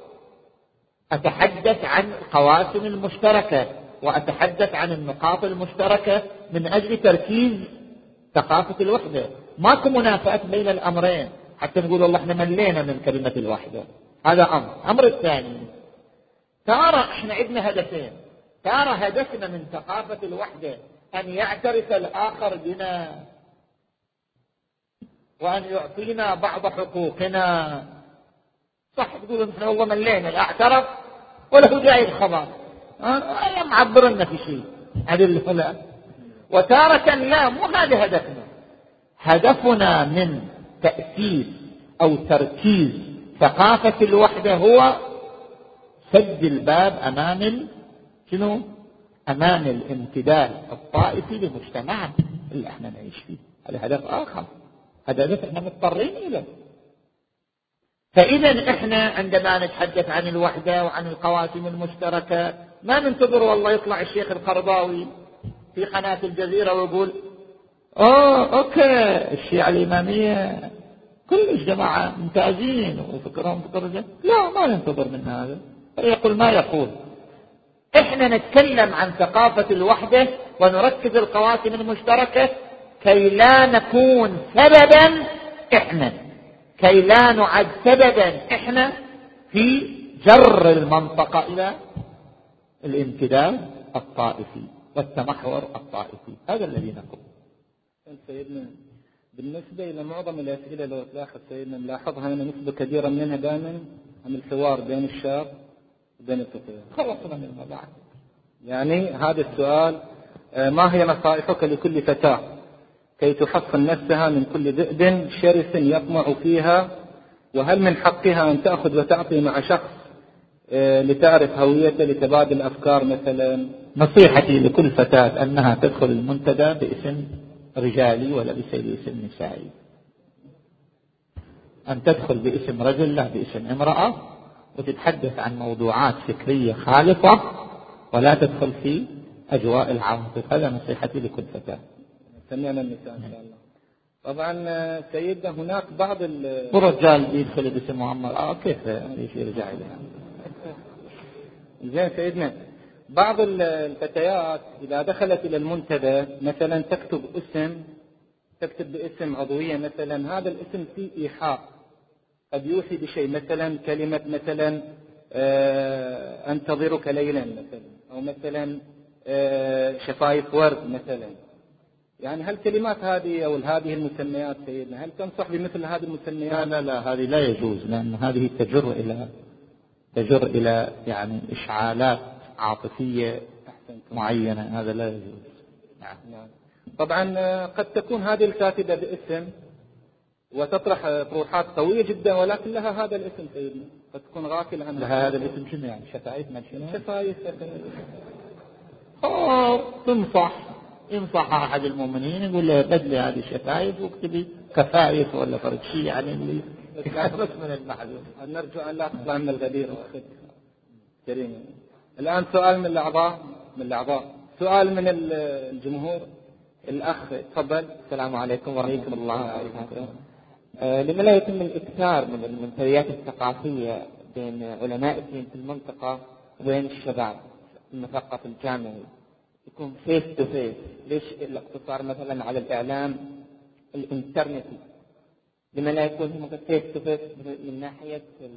أتحدث عن القواسم المشتركة وأتحدث عن النقاط المشتركة من أجل تركيز ثقافة الوحدة. ماكو منافاة بين الأمرين حتى نقول والله احنا ملينا من كلمة الوحدة. هذا أمر. أمر الثاني، ترى احنا عندنا هدفين. ترى هدفنا من ثقافة الوحدة أن يعترف الآخر بنا وأن يعطينا بعض حقوقنا. صح تقول احنا والله ملينا، لا اعترف وله جاي الخبر أه معبرنا في شيء عدل فلا. وتارة لا، مو هذا هدفنا. هدفنا من تأسيس أو تركيز ثقافة الوحدة هو سد الباب أمام شنو؟ أمام الامتداد الطائفي لمجتمعنا اللي احنا نعيش فيه. هذا هدف آخر، هذا هدف احنا مضطرين إليه. فإذا احنا عندما نتحدث عن الوحدة وعن القواسم المشتركة ما ننتظر والله يطلع الشيخ القرضاوي في قناة الجزيرة ويقول اوه اوكي الشيعة الإمامية كلش جماعة ممتازين وفكرهم فكر جميل. لا، ما ننتظر من هذا، يقول ما يقول. احنا نتكلم عن ثقافة الوحدة ونركز القواسم المشتركة كي لا نكون سببا احنا كي لا نعد سببا احنا في جر المنطقة الى الامتداد الطائفي والتمحور الطائفي. هذا الذي نقول. سيدنا بالنسبة إلى معظم الأسئلة لو تلاحظ سيدنا نلاحظها أن نسبة كبيرة منها دائما عن الحوار بين الشاب وبين الفتيات. خلصنا من الموضوع. يعني هذا السؤال ما هي نصائحك لكل فتاة كي تحصن نفسها من كل ذئب شرس يطمع فيها، وهل من حقها أن تأخذ وتعطي مع شخص لتعرف هويته لتبادل أفكار مثلا؟ نصيحتي لكل فتاة أنها تدخل المنتدى باسم رجالي ولا باسم نسائي، أن تدخل باسم رجل لا باسم امرأة، وتتحدث عن موضوعات فكرية خالصة ولا تدخل في أجواء العاطفة. هذا نصيحتي لكل فتاة. سمعنا النساء إن شاء الله. طبعا سيدنا هناك بعض الرجال يدخل باسم محمد آه كيف يرجع لها؟ زين سيدنا بعض الفتيات إذا دخلت إلى المنتدى مثلا تكتب اسم تكتب باسم عضوية مثلا، هذا الاسم فيه إيحاء قد يوحي بشيء، مثلا كلمة مثلا آه أنتظرك ليلا مثلا، أو مثلا آه شفايف ورد مثلا. يعني هل كلمات هذه أو هذه المسميات سيدنا هل تنصح بمثل هذه المسميات؟ لا لا لا هذه لا يجوز، لأن هذه تجر إلى تجر إلى يعني إشعالات عاطفية معينة، هذا لا يجوز. نعم. نعم. طبعا قد تكون هذه الكاتبة باسم وتطرح طروحات قوية جدا ولكن لها هذا الاسم سيدنا، قد تكون غافلة عنها. لها هذا الاسم شنو يعني؟ شفايف ما شنو؟ شفايف. أوه تنصح ينصح أحد المؤمنين يقول له بدلي هذه الشفايف واكتبي كفايف ولا فرد شيء يعني اللي يخلص من المحذور. نرجو أن لا تطلع من الغدير كريم. الآن سؤال من الأعضاء من الأعضاء سؤال من الجمهور. الأخ تفضل. السلام عليكم ورحمة الله وبركاته. آه لما لا يتم الإكثار من المنتديات الثقافية بين علماء الدين في المنطقة وبين الشباب المثقف الجامعي يكون فيس تو فيس؟ ليش الاقتصار مثلا على الإعلام الإنترنتي؟ لما لا يكون هناك فيس تو فيس من ناحية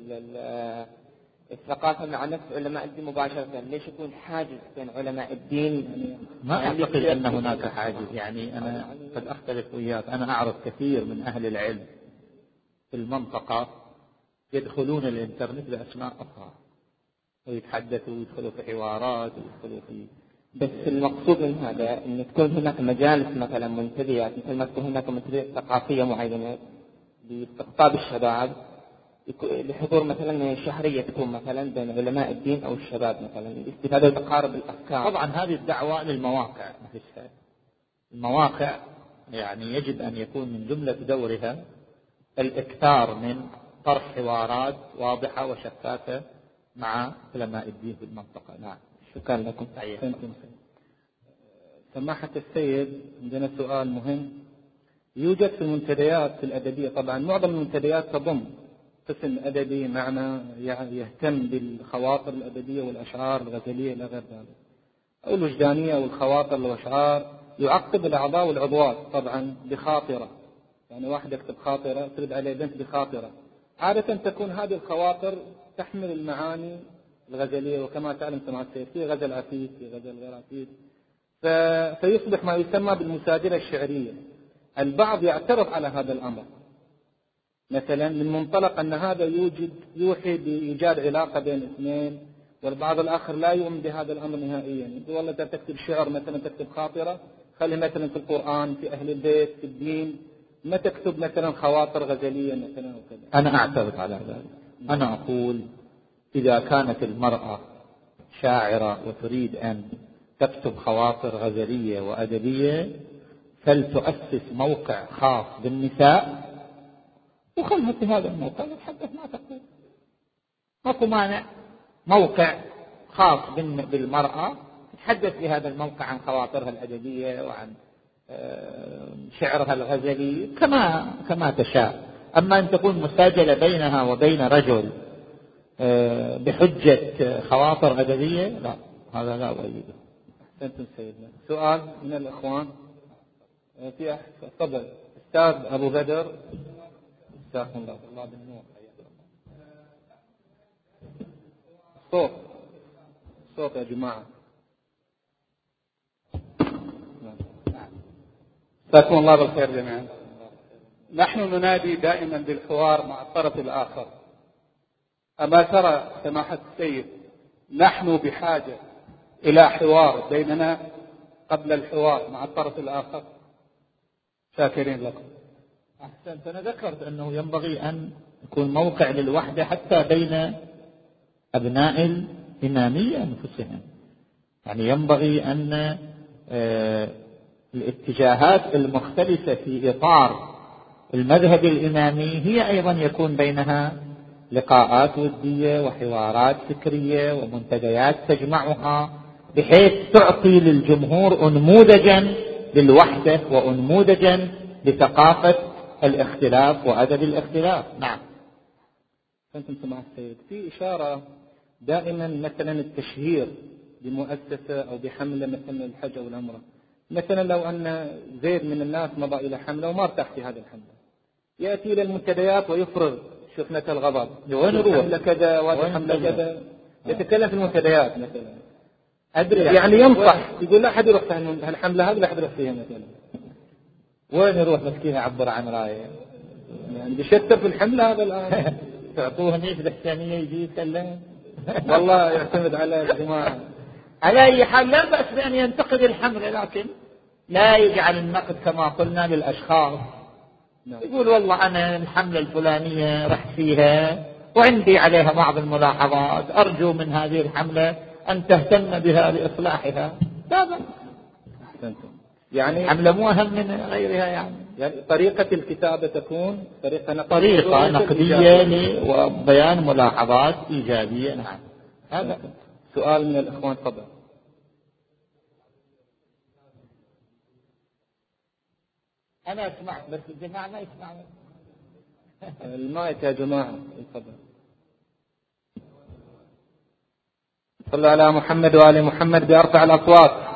الثقافة مع نفس علماء الدين مباشرة؟ ليش يكون حاجز بين علماء الدين؟ ما أعتقد أن هناك حاجز. يعني أنا قد أختلف وياك. أنا أعرف كثير من أهل العلم في المنطقة يدخلون الإنترنت بأسماء أخرى ويتحدثوا ويدخلوا في حوارات ويدخلوا في، بس المقصود من هذا أن تكون هناك مجالس مثلا منتديات، مثل ما تكون هناك منتديات ثقافية معينة لاستقطاب الشباب لحضور مثلا شهرية تكون مثلا بين علماء الدين أو الشباب مثلا الاستفادة وتقارب الأفكار. طبعا هذه الدعوة للمواقع نفسها. المواقع يعني يجب أن يكون من جملة دورها الإكثار من طرح حوارات واضحة وشفافة مع علماء الدين في المنطقة. نعم شكرا لكم. سماحة السيد عندنا سؤال مهم. يوجد في المنتديات في الأدبية طبعا معظم المنتديات تضم قسم أدبي معنى يهتم بالخواطر الأدبية والأشعار الغزلية إلى غير ذلك، أو الوجدانية والخواطر والأشعار. يعقب الأعضاء والعضوات طبعا بخاطرة، يعني واحد يكتب خاطرة ترد عليه بنت بخاطرة. عادة تكون هذه الخواطر تحمل المعاني الغزلية، وكما تعلم سماحة السيد في غزل عفيف في غزل غير عفيف، فيصبح ما يسمى بالمسادرة الشعرية. البعض يعترض على هذا الأمر مثلا من منطلق أن هذا يوجد يوحي بإيجاد علاقة بين اثنين، والبعض الآخر لا يؤمن بهذا الأمر نهائيا. يقول والله تكتب شعر مثلا تكتب خاطرة خلي مثلا في القرآن في أهل البيت في الدين، ما تكتب مثلا خواطر غزلية مثلا وكذا. أنا أعترض على ذلك. أنا أقول إذا كانت المرأة شاعرة وتريد أن تكتب خواطر غزلية وأدبية فلتؤسس موقع خاص بالنساء وخلها في هذا الموقع وتحدث ما تقول. ماكو مانع موقع خاص بالمرأة تتحدث في هذا الموقع عن خواطرها الأدبية وعن شعرها الغزلي كما كما تشاء. أما أن تكون مساجلة بينها وبين رجل بحجة خواطر أدبية لا، هذا لا أؤيده. أحسنتم سيدنا. سؤال من الأخوان في تفضل أستاذ أبو بدر. جزاكم الله الله بالنور. صوت صوت يا جماعة. جزاكم الله بالخير جميعا. نحن ننادي دائما بالحوار مع الطرف الآخر. أما ترى سماحة السيد نحن بحاجة إلى حوار بيننا قبل الحوار مع الطرف الآخر؟ شاكرين لكم. أحسنت. أنا ذكرت أنه ينبغي أن يكون موقع للوحدة حتى بين أبناء الإمامية أنفسهم. يعني ينبغي أن الاتجاهات المختلفة في إطار المذهب الإمامي هي أيضا يكون بينها لقاءات ودية وحوارات فكرية ومنتديات تجمعها بحيث تعطي للجمهور أنموذجا للوحدة وأنموذجا لثقافة الاختلاف وأدب الاختلاف. نعم. أنتم سمعت سيد في إشارة دائما مثلا التشهير بمؤسسة أو بحملة مثلا الحج أو العمرة. مثلا لو أن زيد من الناس مضى إلى حملة وما ارتاح في هذه الحملة يأتي إلى المنتديات ويفرغ شفنة الغضب وين نروح حملة كذا وهذه حملة كذا. يتكلم في المنتديات مثلا أدري يعني ينصح يقول لا أحد يروح في هالحملة هذه لا أحد يروح فيها مثلا. وين يروح مسكين يعبر عن رأيه يعني بيشتر في الحملة هذا الآن. تعطوه نيف الثانية يجي يتكلم. والله يعتمد على الجماعة. على أي حال لا بأس بأن ينتقد الحملة لكن لا يجعل النقد كما قلنا للأشخاص. يقول والله أنا الحملة الفلانية رحت فيها وعندي عليها بعض الملاحظات أرجو من هذه الحملة أن تهتم بها لإصلاحها. لا بأس. يعني حملة مو أهم من غيرها. يعني, يعني طريقة الكتابة تكون طريقة نقدية, طريقة نقدية وبيان ملاحظات إيجابية. نعم. هذا سؤال من الإخوان تفضل. أنا أسمع بس الجماعة ما يسمعون. المايك يا جماعة تفضل. صلوا على محمد وآل محمد بأرفع الأصوات.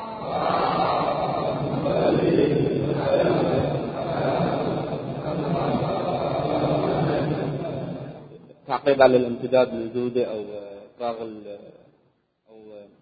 تعقيب على الامتداد للجودة أو إفراغ أو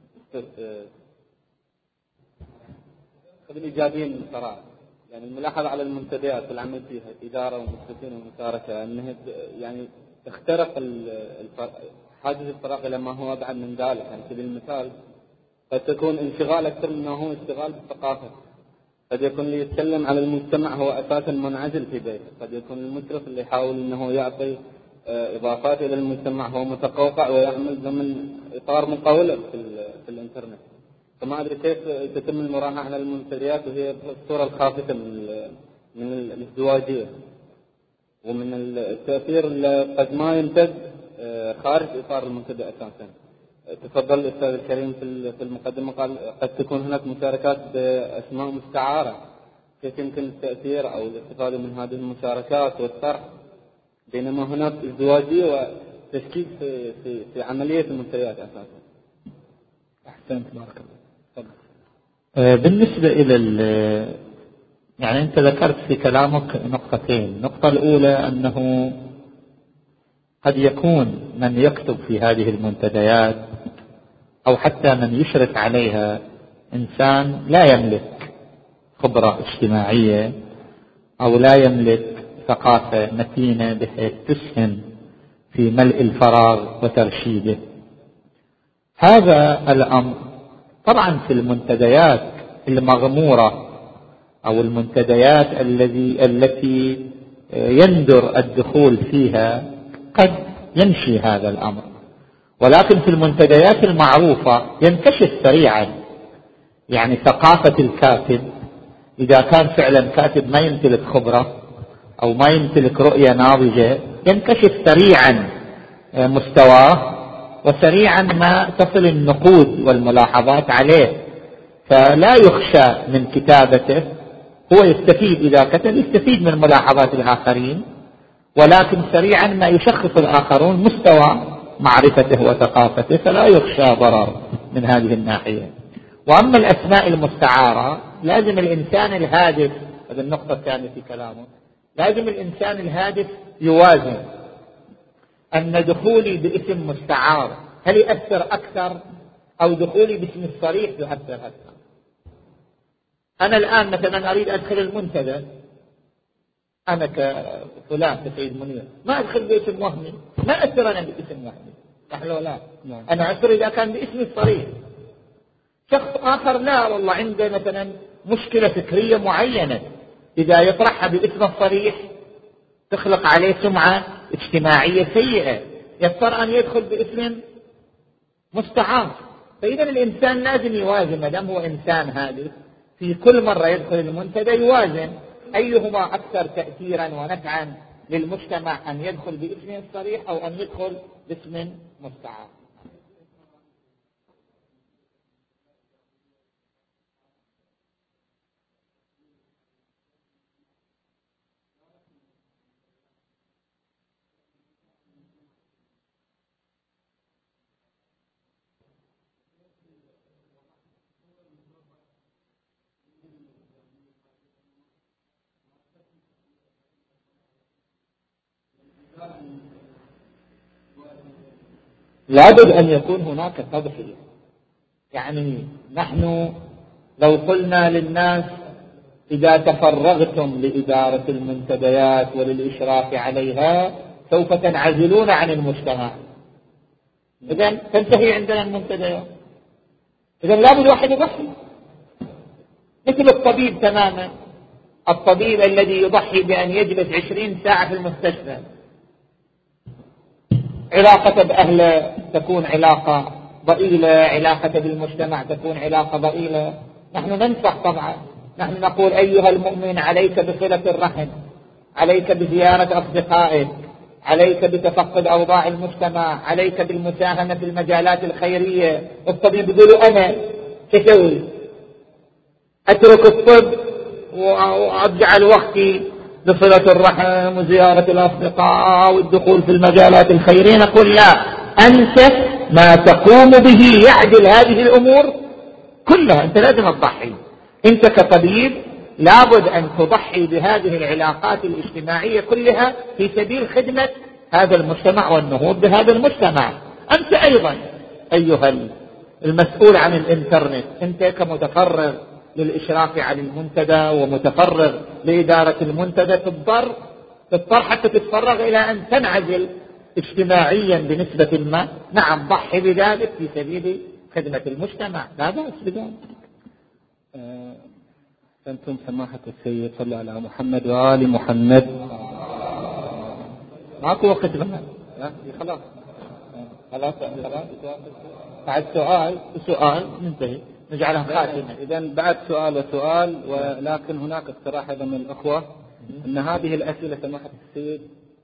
خذ الإيجابيين من الصراحة. يعني الملاحظة على المنتديات في العمل فيها إدارة ومشرفين ومشاركة أنها يعني تخترق حاجز الفراغ إلى ما هو أبعد من ذلك. يعني سبيل المثال قد تكون انشغال أكثر من هو اشتغال بالثقافة. قد يكون اللي يتكلم على المجتمع هو أساسا منعزل في بيته. قد يكون المشرف اللي يحاول أنه يعطي إضافات إلى المجتمع هو متقوقع ويعمل ضمن إطار مقاولة في, في الإنترنت. فما أدري كيف تتم المراهنة على المنتديات وهي الصورة الخافتة من من الازدواجية ومن التأثير اللي قد ما يمتد خارج إطار المنتدى أساسا. تفضل الأستاذ الكريم في المقدمة قال قد تكون هناك مشاركات بأسماء مستعارة. كيف يمكن التأثير أو الاستفادة من هذه المشاركات والطرح بينما هناك ازدواجية وتشكيك في, في, في عملية المنتديات أساسا. أحسنت بارك الله. بالنسبة إلى يعني أنت ذكرت في كلامك نقطتين. النقطة الأولى أنه قد يكون من يكتب في هذه المنتديات أو حتى من يشرف عليها إنسان لا يملك خبرة اجتماعية أو لا يملك ثقافة متينة بحيث تسهم في ملء الفراغ وترشيده. هذا الأمر طبعا في المنتديات المغمورة أو المنتديات الذي التي يندر الدخول فيها قد يمشي هذا الأمر. ولكن في المنتديات المعروفة ينكشف سريعا. يعني ثقافة الكاتب إذا كان فعلا كاتب ما يمتلك خبرة أو ما يمتلك رؤية ناضجة ينكشف سريعا مستواه وسريعا ما تصل النقود والملاحظات عليه. فلا يخشى من كتابته. هو يستفيد إذا كتب يستفيد من ملاحظات الآخرين ولكن سريعا ما يشخص الآخرون مستوى معرفته وثقافته فلا يخشى ضرر من هذه الناحية. وأما الأسماء المستعارة لازم الإنسان الهادف. هذه النقطة الثانية في كلامه. لازم الإنسان الهادف يوازن أن دخولي باسم مستعار هل يأثر أكثر أو دخولي باسم الصريح يؤثر أكثر. أنا الآن مثلا أريد أدخل المنتدى، أنا كفلان كسيد منير ما أدخل باسم وهمي، ما أثر أنا باسم وهمي، صح ولا لا؟ أنا أثر إذا كان باسمي الصريح. شخص آخر لا، والله عنده مثلا مشكلة فكرية معينة، إذا يطرحها باسمه الصريح تخلق عليه سمعة اجتماعية سيئة، يضطر أن يدخل باسم مستعار. فإذا الإنسان لازم يوازن، ما دام هو إنسان هادف في كل مرة يدخل المنتدى يوازن أيهما أكثر تأثيرا ونفعا للمجتمع، أن يدخل باسم صريح أو أن يدخل باسم مستعار. لابد أن يكون هناك تضحية. يعني نحن لو قلنا للناس إذا تفرغتم لإدارة المنتديات وللإشراف عليها سوف تنعزلون عن المجتمع، إذن تنتهي عندنا المنتديات. إذن لابد واحد يضحي، مثل الطبيب تماما. الطبيب الذي يضحي بأن يجلس عشرين ساعة في المستشفى، علاقة بأهله تكون علاقة ضئيلة، علاقة بالمجتمع تكون علاقة ضئيلة. نحن ننصح طبعا، نحن نقول أيها المؤمن عليك بصلة الرحم، عليك بزيارة أصدقائك، عليك بتفقد أوضاع المجتمع، عليك بالمساهمة في المجالات الخيرية. الطبيب يقول أنا كسوي أترك الطب وأجعل وقتي بصلة الرحم وزيارة الأصدقاء والدخول في المجالات الخيرية. نقول لا، أنت ما تقوم به يعدل هذه الأمور كلها، أنت لازم تضحي. أنت كطبيب لابد أن تضحي بهذه العلاقات الاجتماعية كلها في سبيل خدمة هذا المجتمع والنهوض بهذا المجتمع. أنت أيضا أيها المسؤول عن الإنترنت، أنت كمتفرغ للإشراف على المنتدى ومتفرغ لإدارة المنتدى تضطر تضطر حتى تتفرغ إلى أن تنعزل اجتماعيا بنسبة ما. نعم، ضحي بذلك في سبيل خدمة المجتمع، لا بأس بذلك. أنتم سماحة السيد صلى على محمد وآل محمد. ماكو وقت بقى، خلاص خلاص خلاص بعد سؤال وسؤال ننتهي، نجعلها خاتمة. إذا بعد سؤال وسؤال، ولكن هناك اقتراح أيضا من الأخوة أن هذه الأسئلة سماحة السيد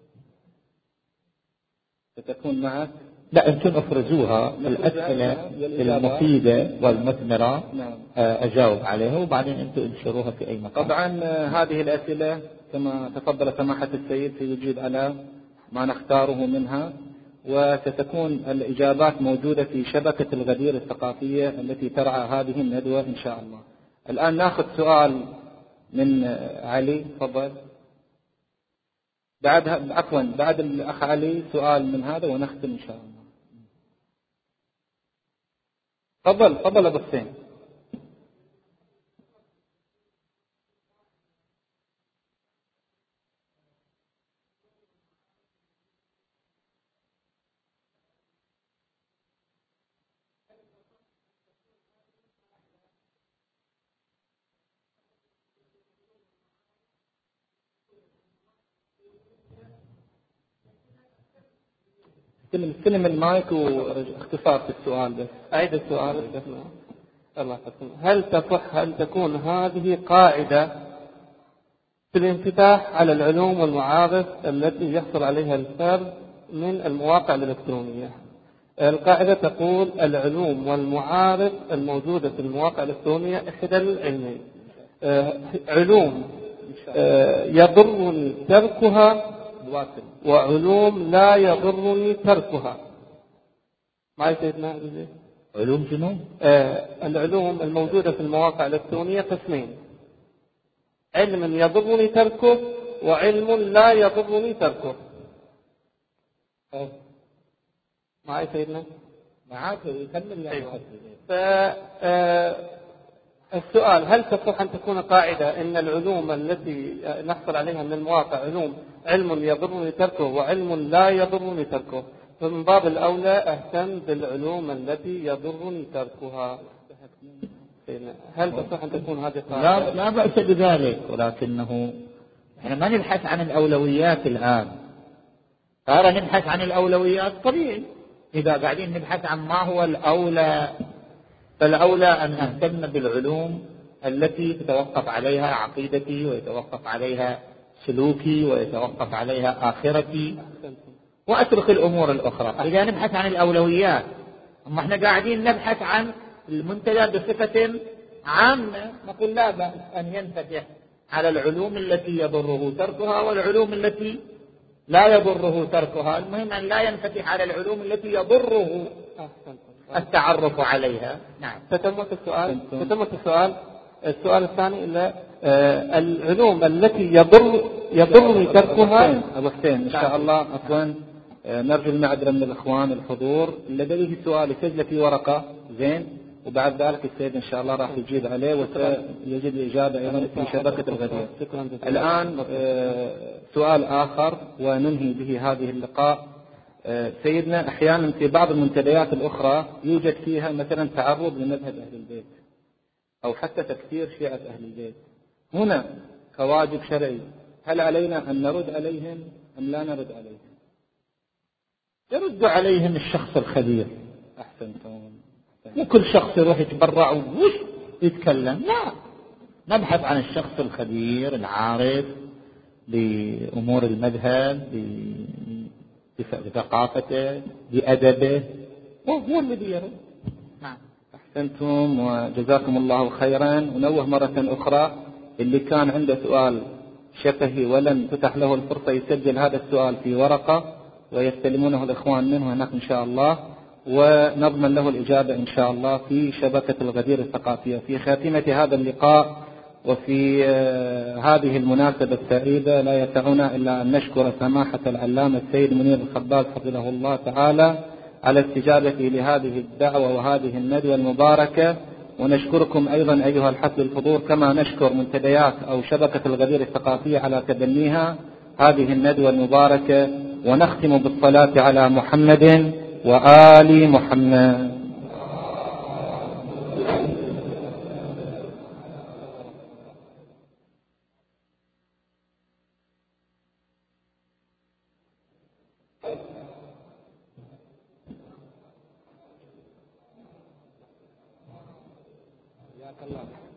ستكون معك. لا، أنتم أفرزوها الأسئلة المفيدة والمثمرة، أجاوب عليها وبعدين أنتم انشروها في أي مكان. طبعا هذه الأسئلة كما تفضل سماحة السيد سيجيب على ما نختاره منها، وستكون الإجابات موجودة في شبكة الغدير الثقافية التي ترعى هذه الندوة إن شاء الله. الآن نأخذ سؤال من علي، تفضل. بعد عفوا بعد الأخ علي سؤال من هذا ونختم إن شاء الله. تفضل تفضل أبو حسين. استلم المايك واختصار في السؤال بس. أعيد السؤال. الله يحفظكم. هل تصح أن تكون هذه قاعدة في الانفتاح على العلوم والمعارف التي يحصل عليها الفرد من المواقع الإلكترونية؟ القاعدة تقول العلوم والمعارف الموجودة في المواقع الإلكترونية إحدى العلمين. علوم يضرني تركها وعلوم لا يضرني تركها. ما يسيدنا علوم شنو؟ آه العلوم الموجودة في المواقع الإلكترونية قسمين: علم يضرني تركه وعلم لا يضرني تركه. أوه. ما يسيدنا معاك يكمل يعني. ف آه السؤال: هل تصح أن تكون قاعدة أن العلوم التي نحصل عليها من المواقع علوم علم يضرني تركه وعلم لا يضرني تركه، فمن باب الأولى أهتم بالعلوم التي يضرني تركها؟ هل تصح أن تكون هذه قاعدة؟ لا, لا بأس بذلك، ولكنه احنا ما نبحث عن الأولويات الآن. ترى نبحث عن الأولويات طبيعي، إذا قاعدين نبحث عن ما هو الأولى، فالأولى أن أهتم بالعلوم التي تتوقف عليها عقيدتي ويتوقف عليها سلوكي ويتوقف عليها آخرتي، وأترك الأمور الأخرى. إذا نبحث عن الأولويات، أما احنا قاعدين نبحث عن المنتدى بصفة عامة، نقول لا بأس أن ينفتح على العلوم التي يضره تركها والعلوم التي لا يضره تركها. المهم أن لا ينفتح على العلوم التي يضره التعرف عليها. نعم. تتمت السؤال. تتمت السؤال. السؤال الثاني: إلا آه العلوم التي يضر يضرني تركها. أبو حسين إن شاء الله عفوا آه نرجو المعذرة من الإخوان الحضور، اللي لديه سؤال يسجله في ورقة زين، وبعد ذلك السيد إن شاء الله راح يجيب عليه وسيجد الإجابة أيضا في شبكة الغدير. الآن آه سؤال آخر وننهي به هذه اللقاء. آه سيدنا أحيانا في بعض المنتديات الأخرى يوجد فيها مثلا تعرض لمذهب أهل البيت أو حتى تكفير شيعة أهل البيت. هنا كواجب شرعي هل علينا أن نرد عليهم أم لا نرد عليهم؟ يرد عليهم الشخص الخبير. أحسنتم. مو كل شخص يروح يتبرع ووش يتكلم، لا، نبحث عن الشخص الخبير العارف بأمور المذهب بثقافته بأدبه، وهو الذي يرد. نعم. أحسنتم وجزاكم الله خيرا. ونوه مرة أخرى اللي كان عنده سؤال شفهي ولم تتح له الفرصة يسجل هذا السؤال في ورقة ويستلمونه الإخوان منه هناك إن شاء الله، ونضمن له الإجابة إن شاء الله في شبكة الغدير الثقافية. في خاتمة هذا اللقاء وفي هذه المناسبة السعيدة لا يسعنا إلا أن نشكر سماحة العلامة السيد منير الخباز حفظه الله تعالى على استجابته لهذه الدعوة وهذه الندوة المباركة، ونشكركم أيضا أيها الحفل الحضور، كما نشكر منتديات أو شبكة الغدير الثقافية على تبنيها هذه الندوة المباركة. ونختم بالصلاة على محمد وآل محمد. الله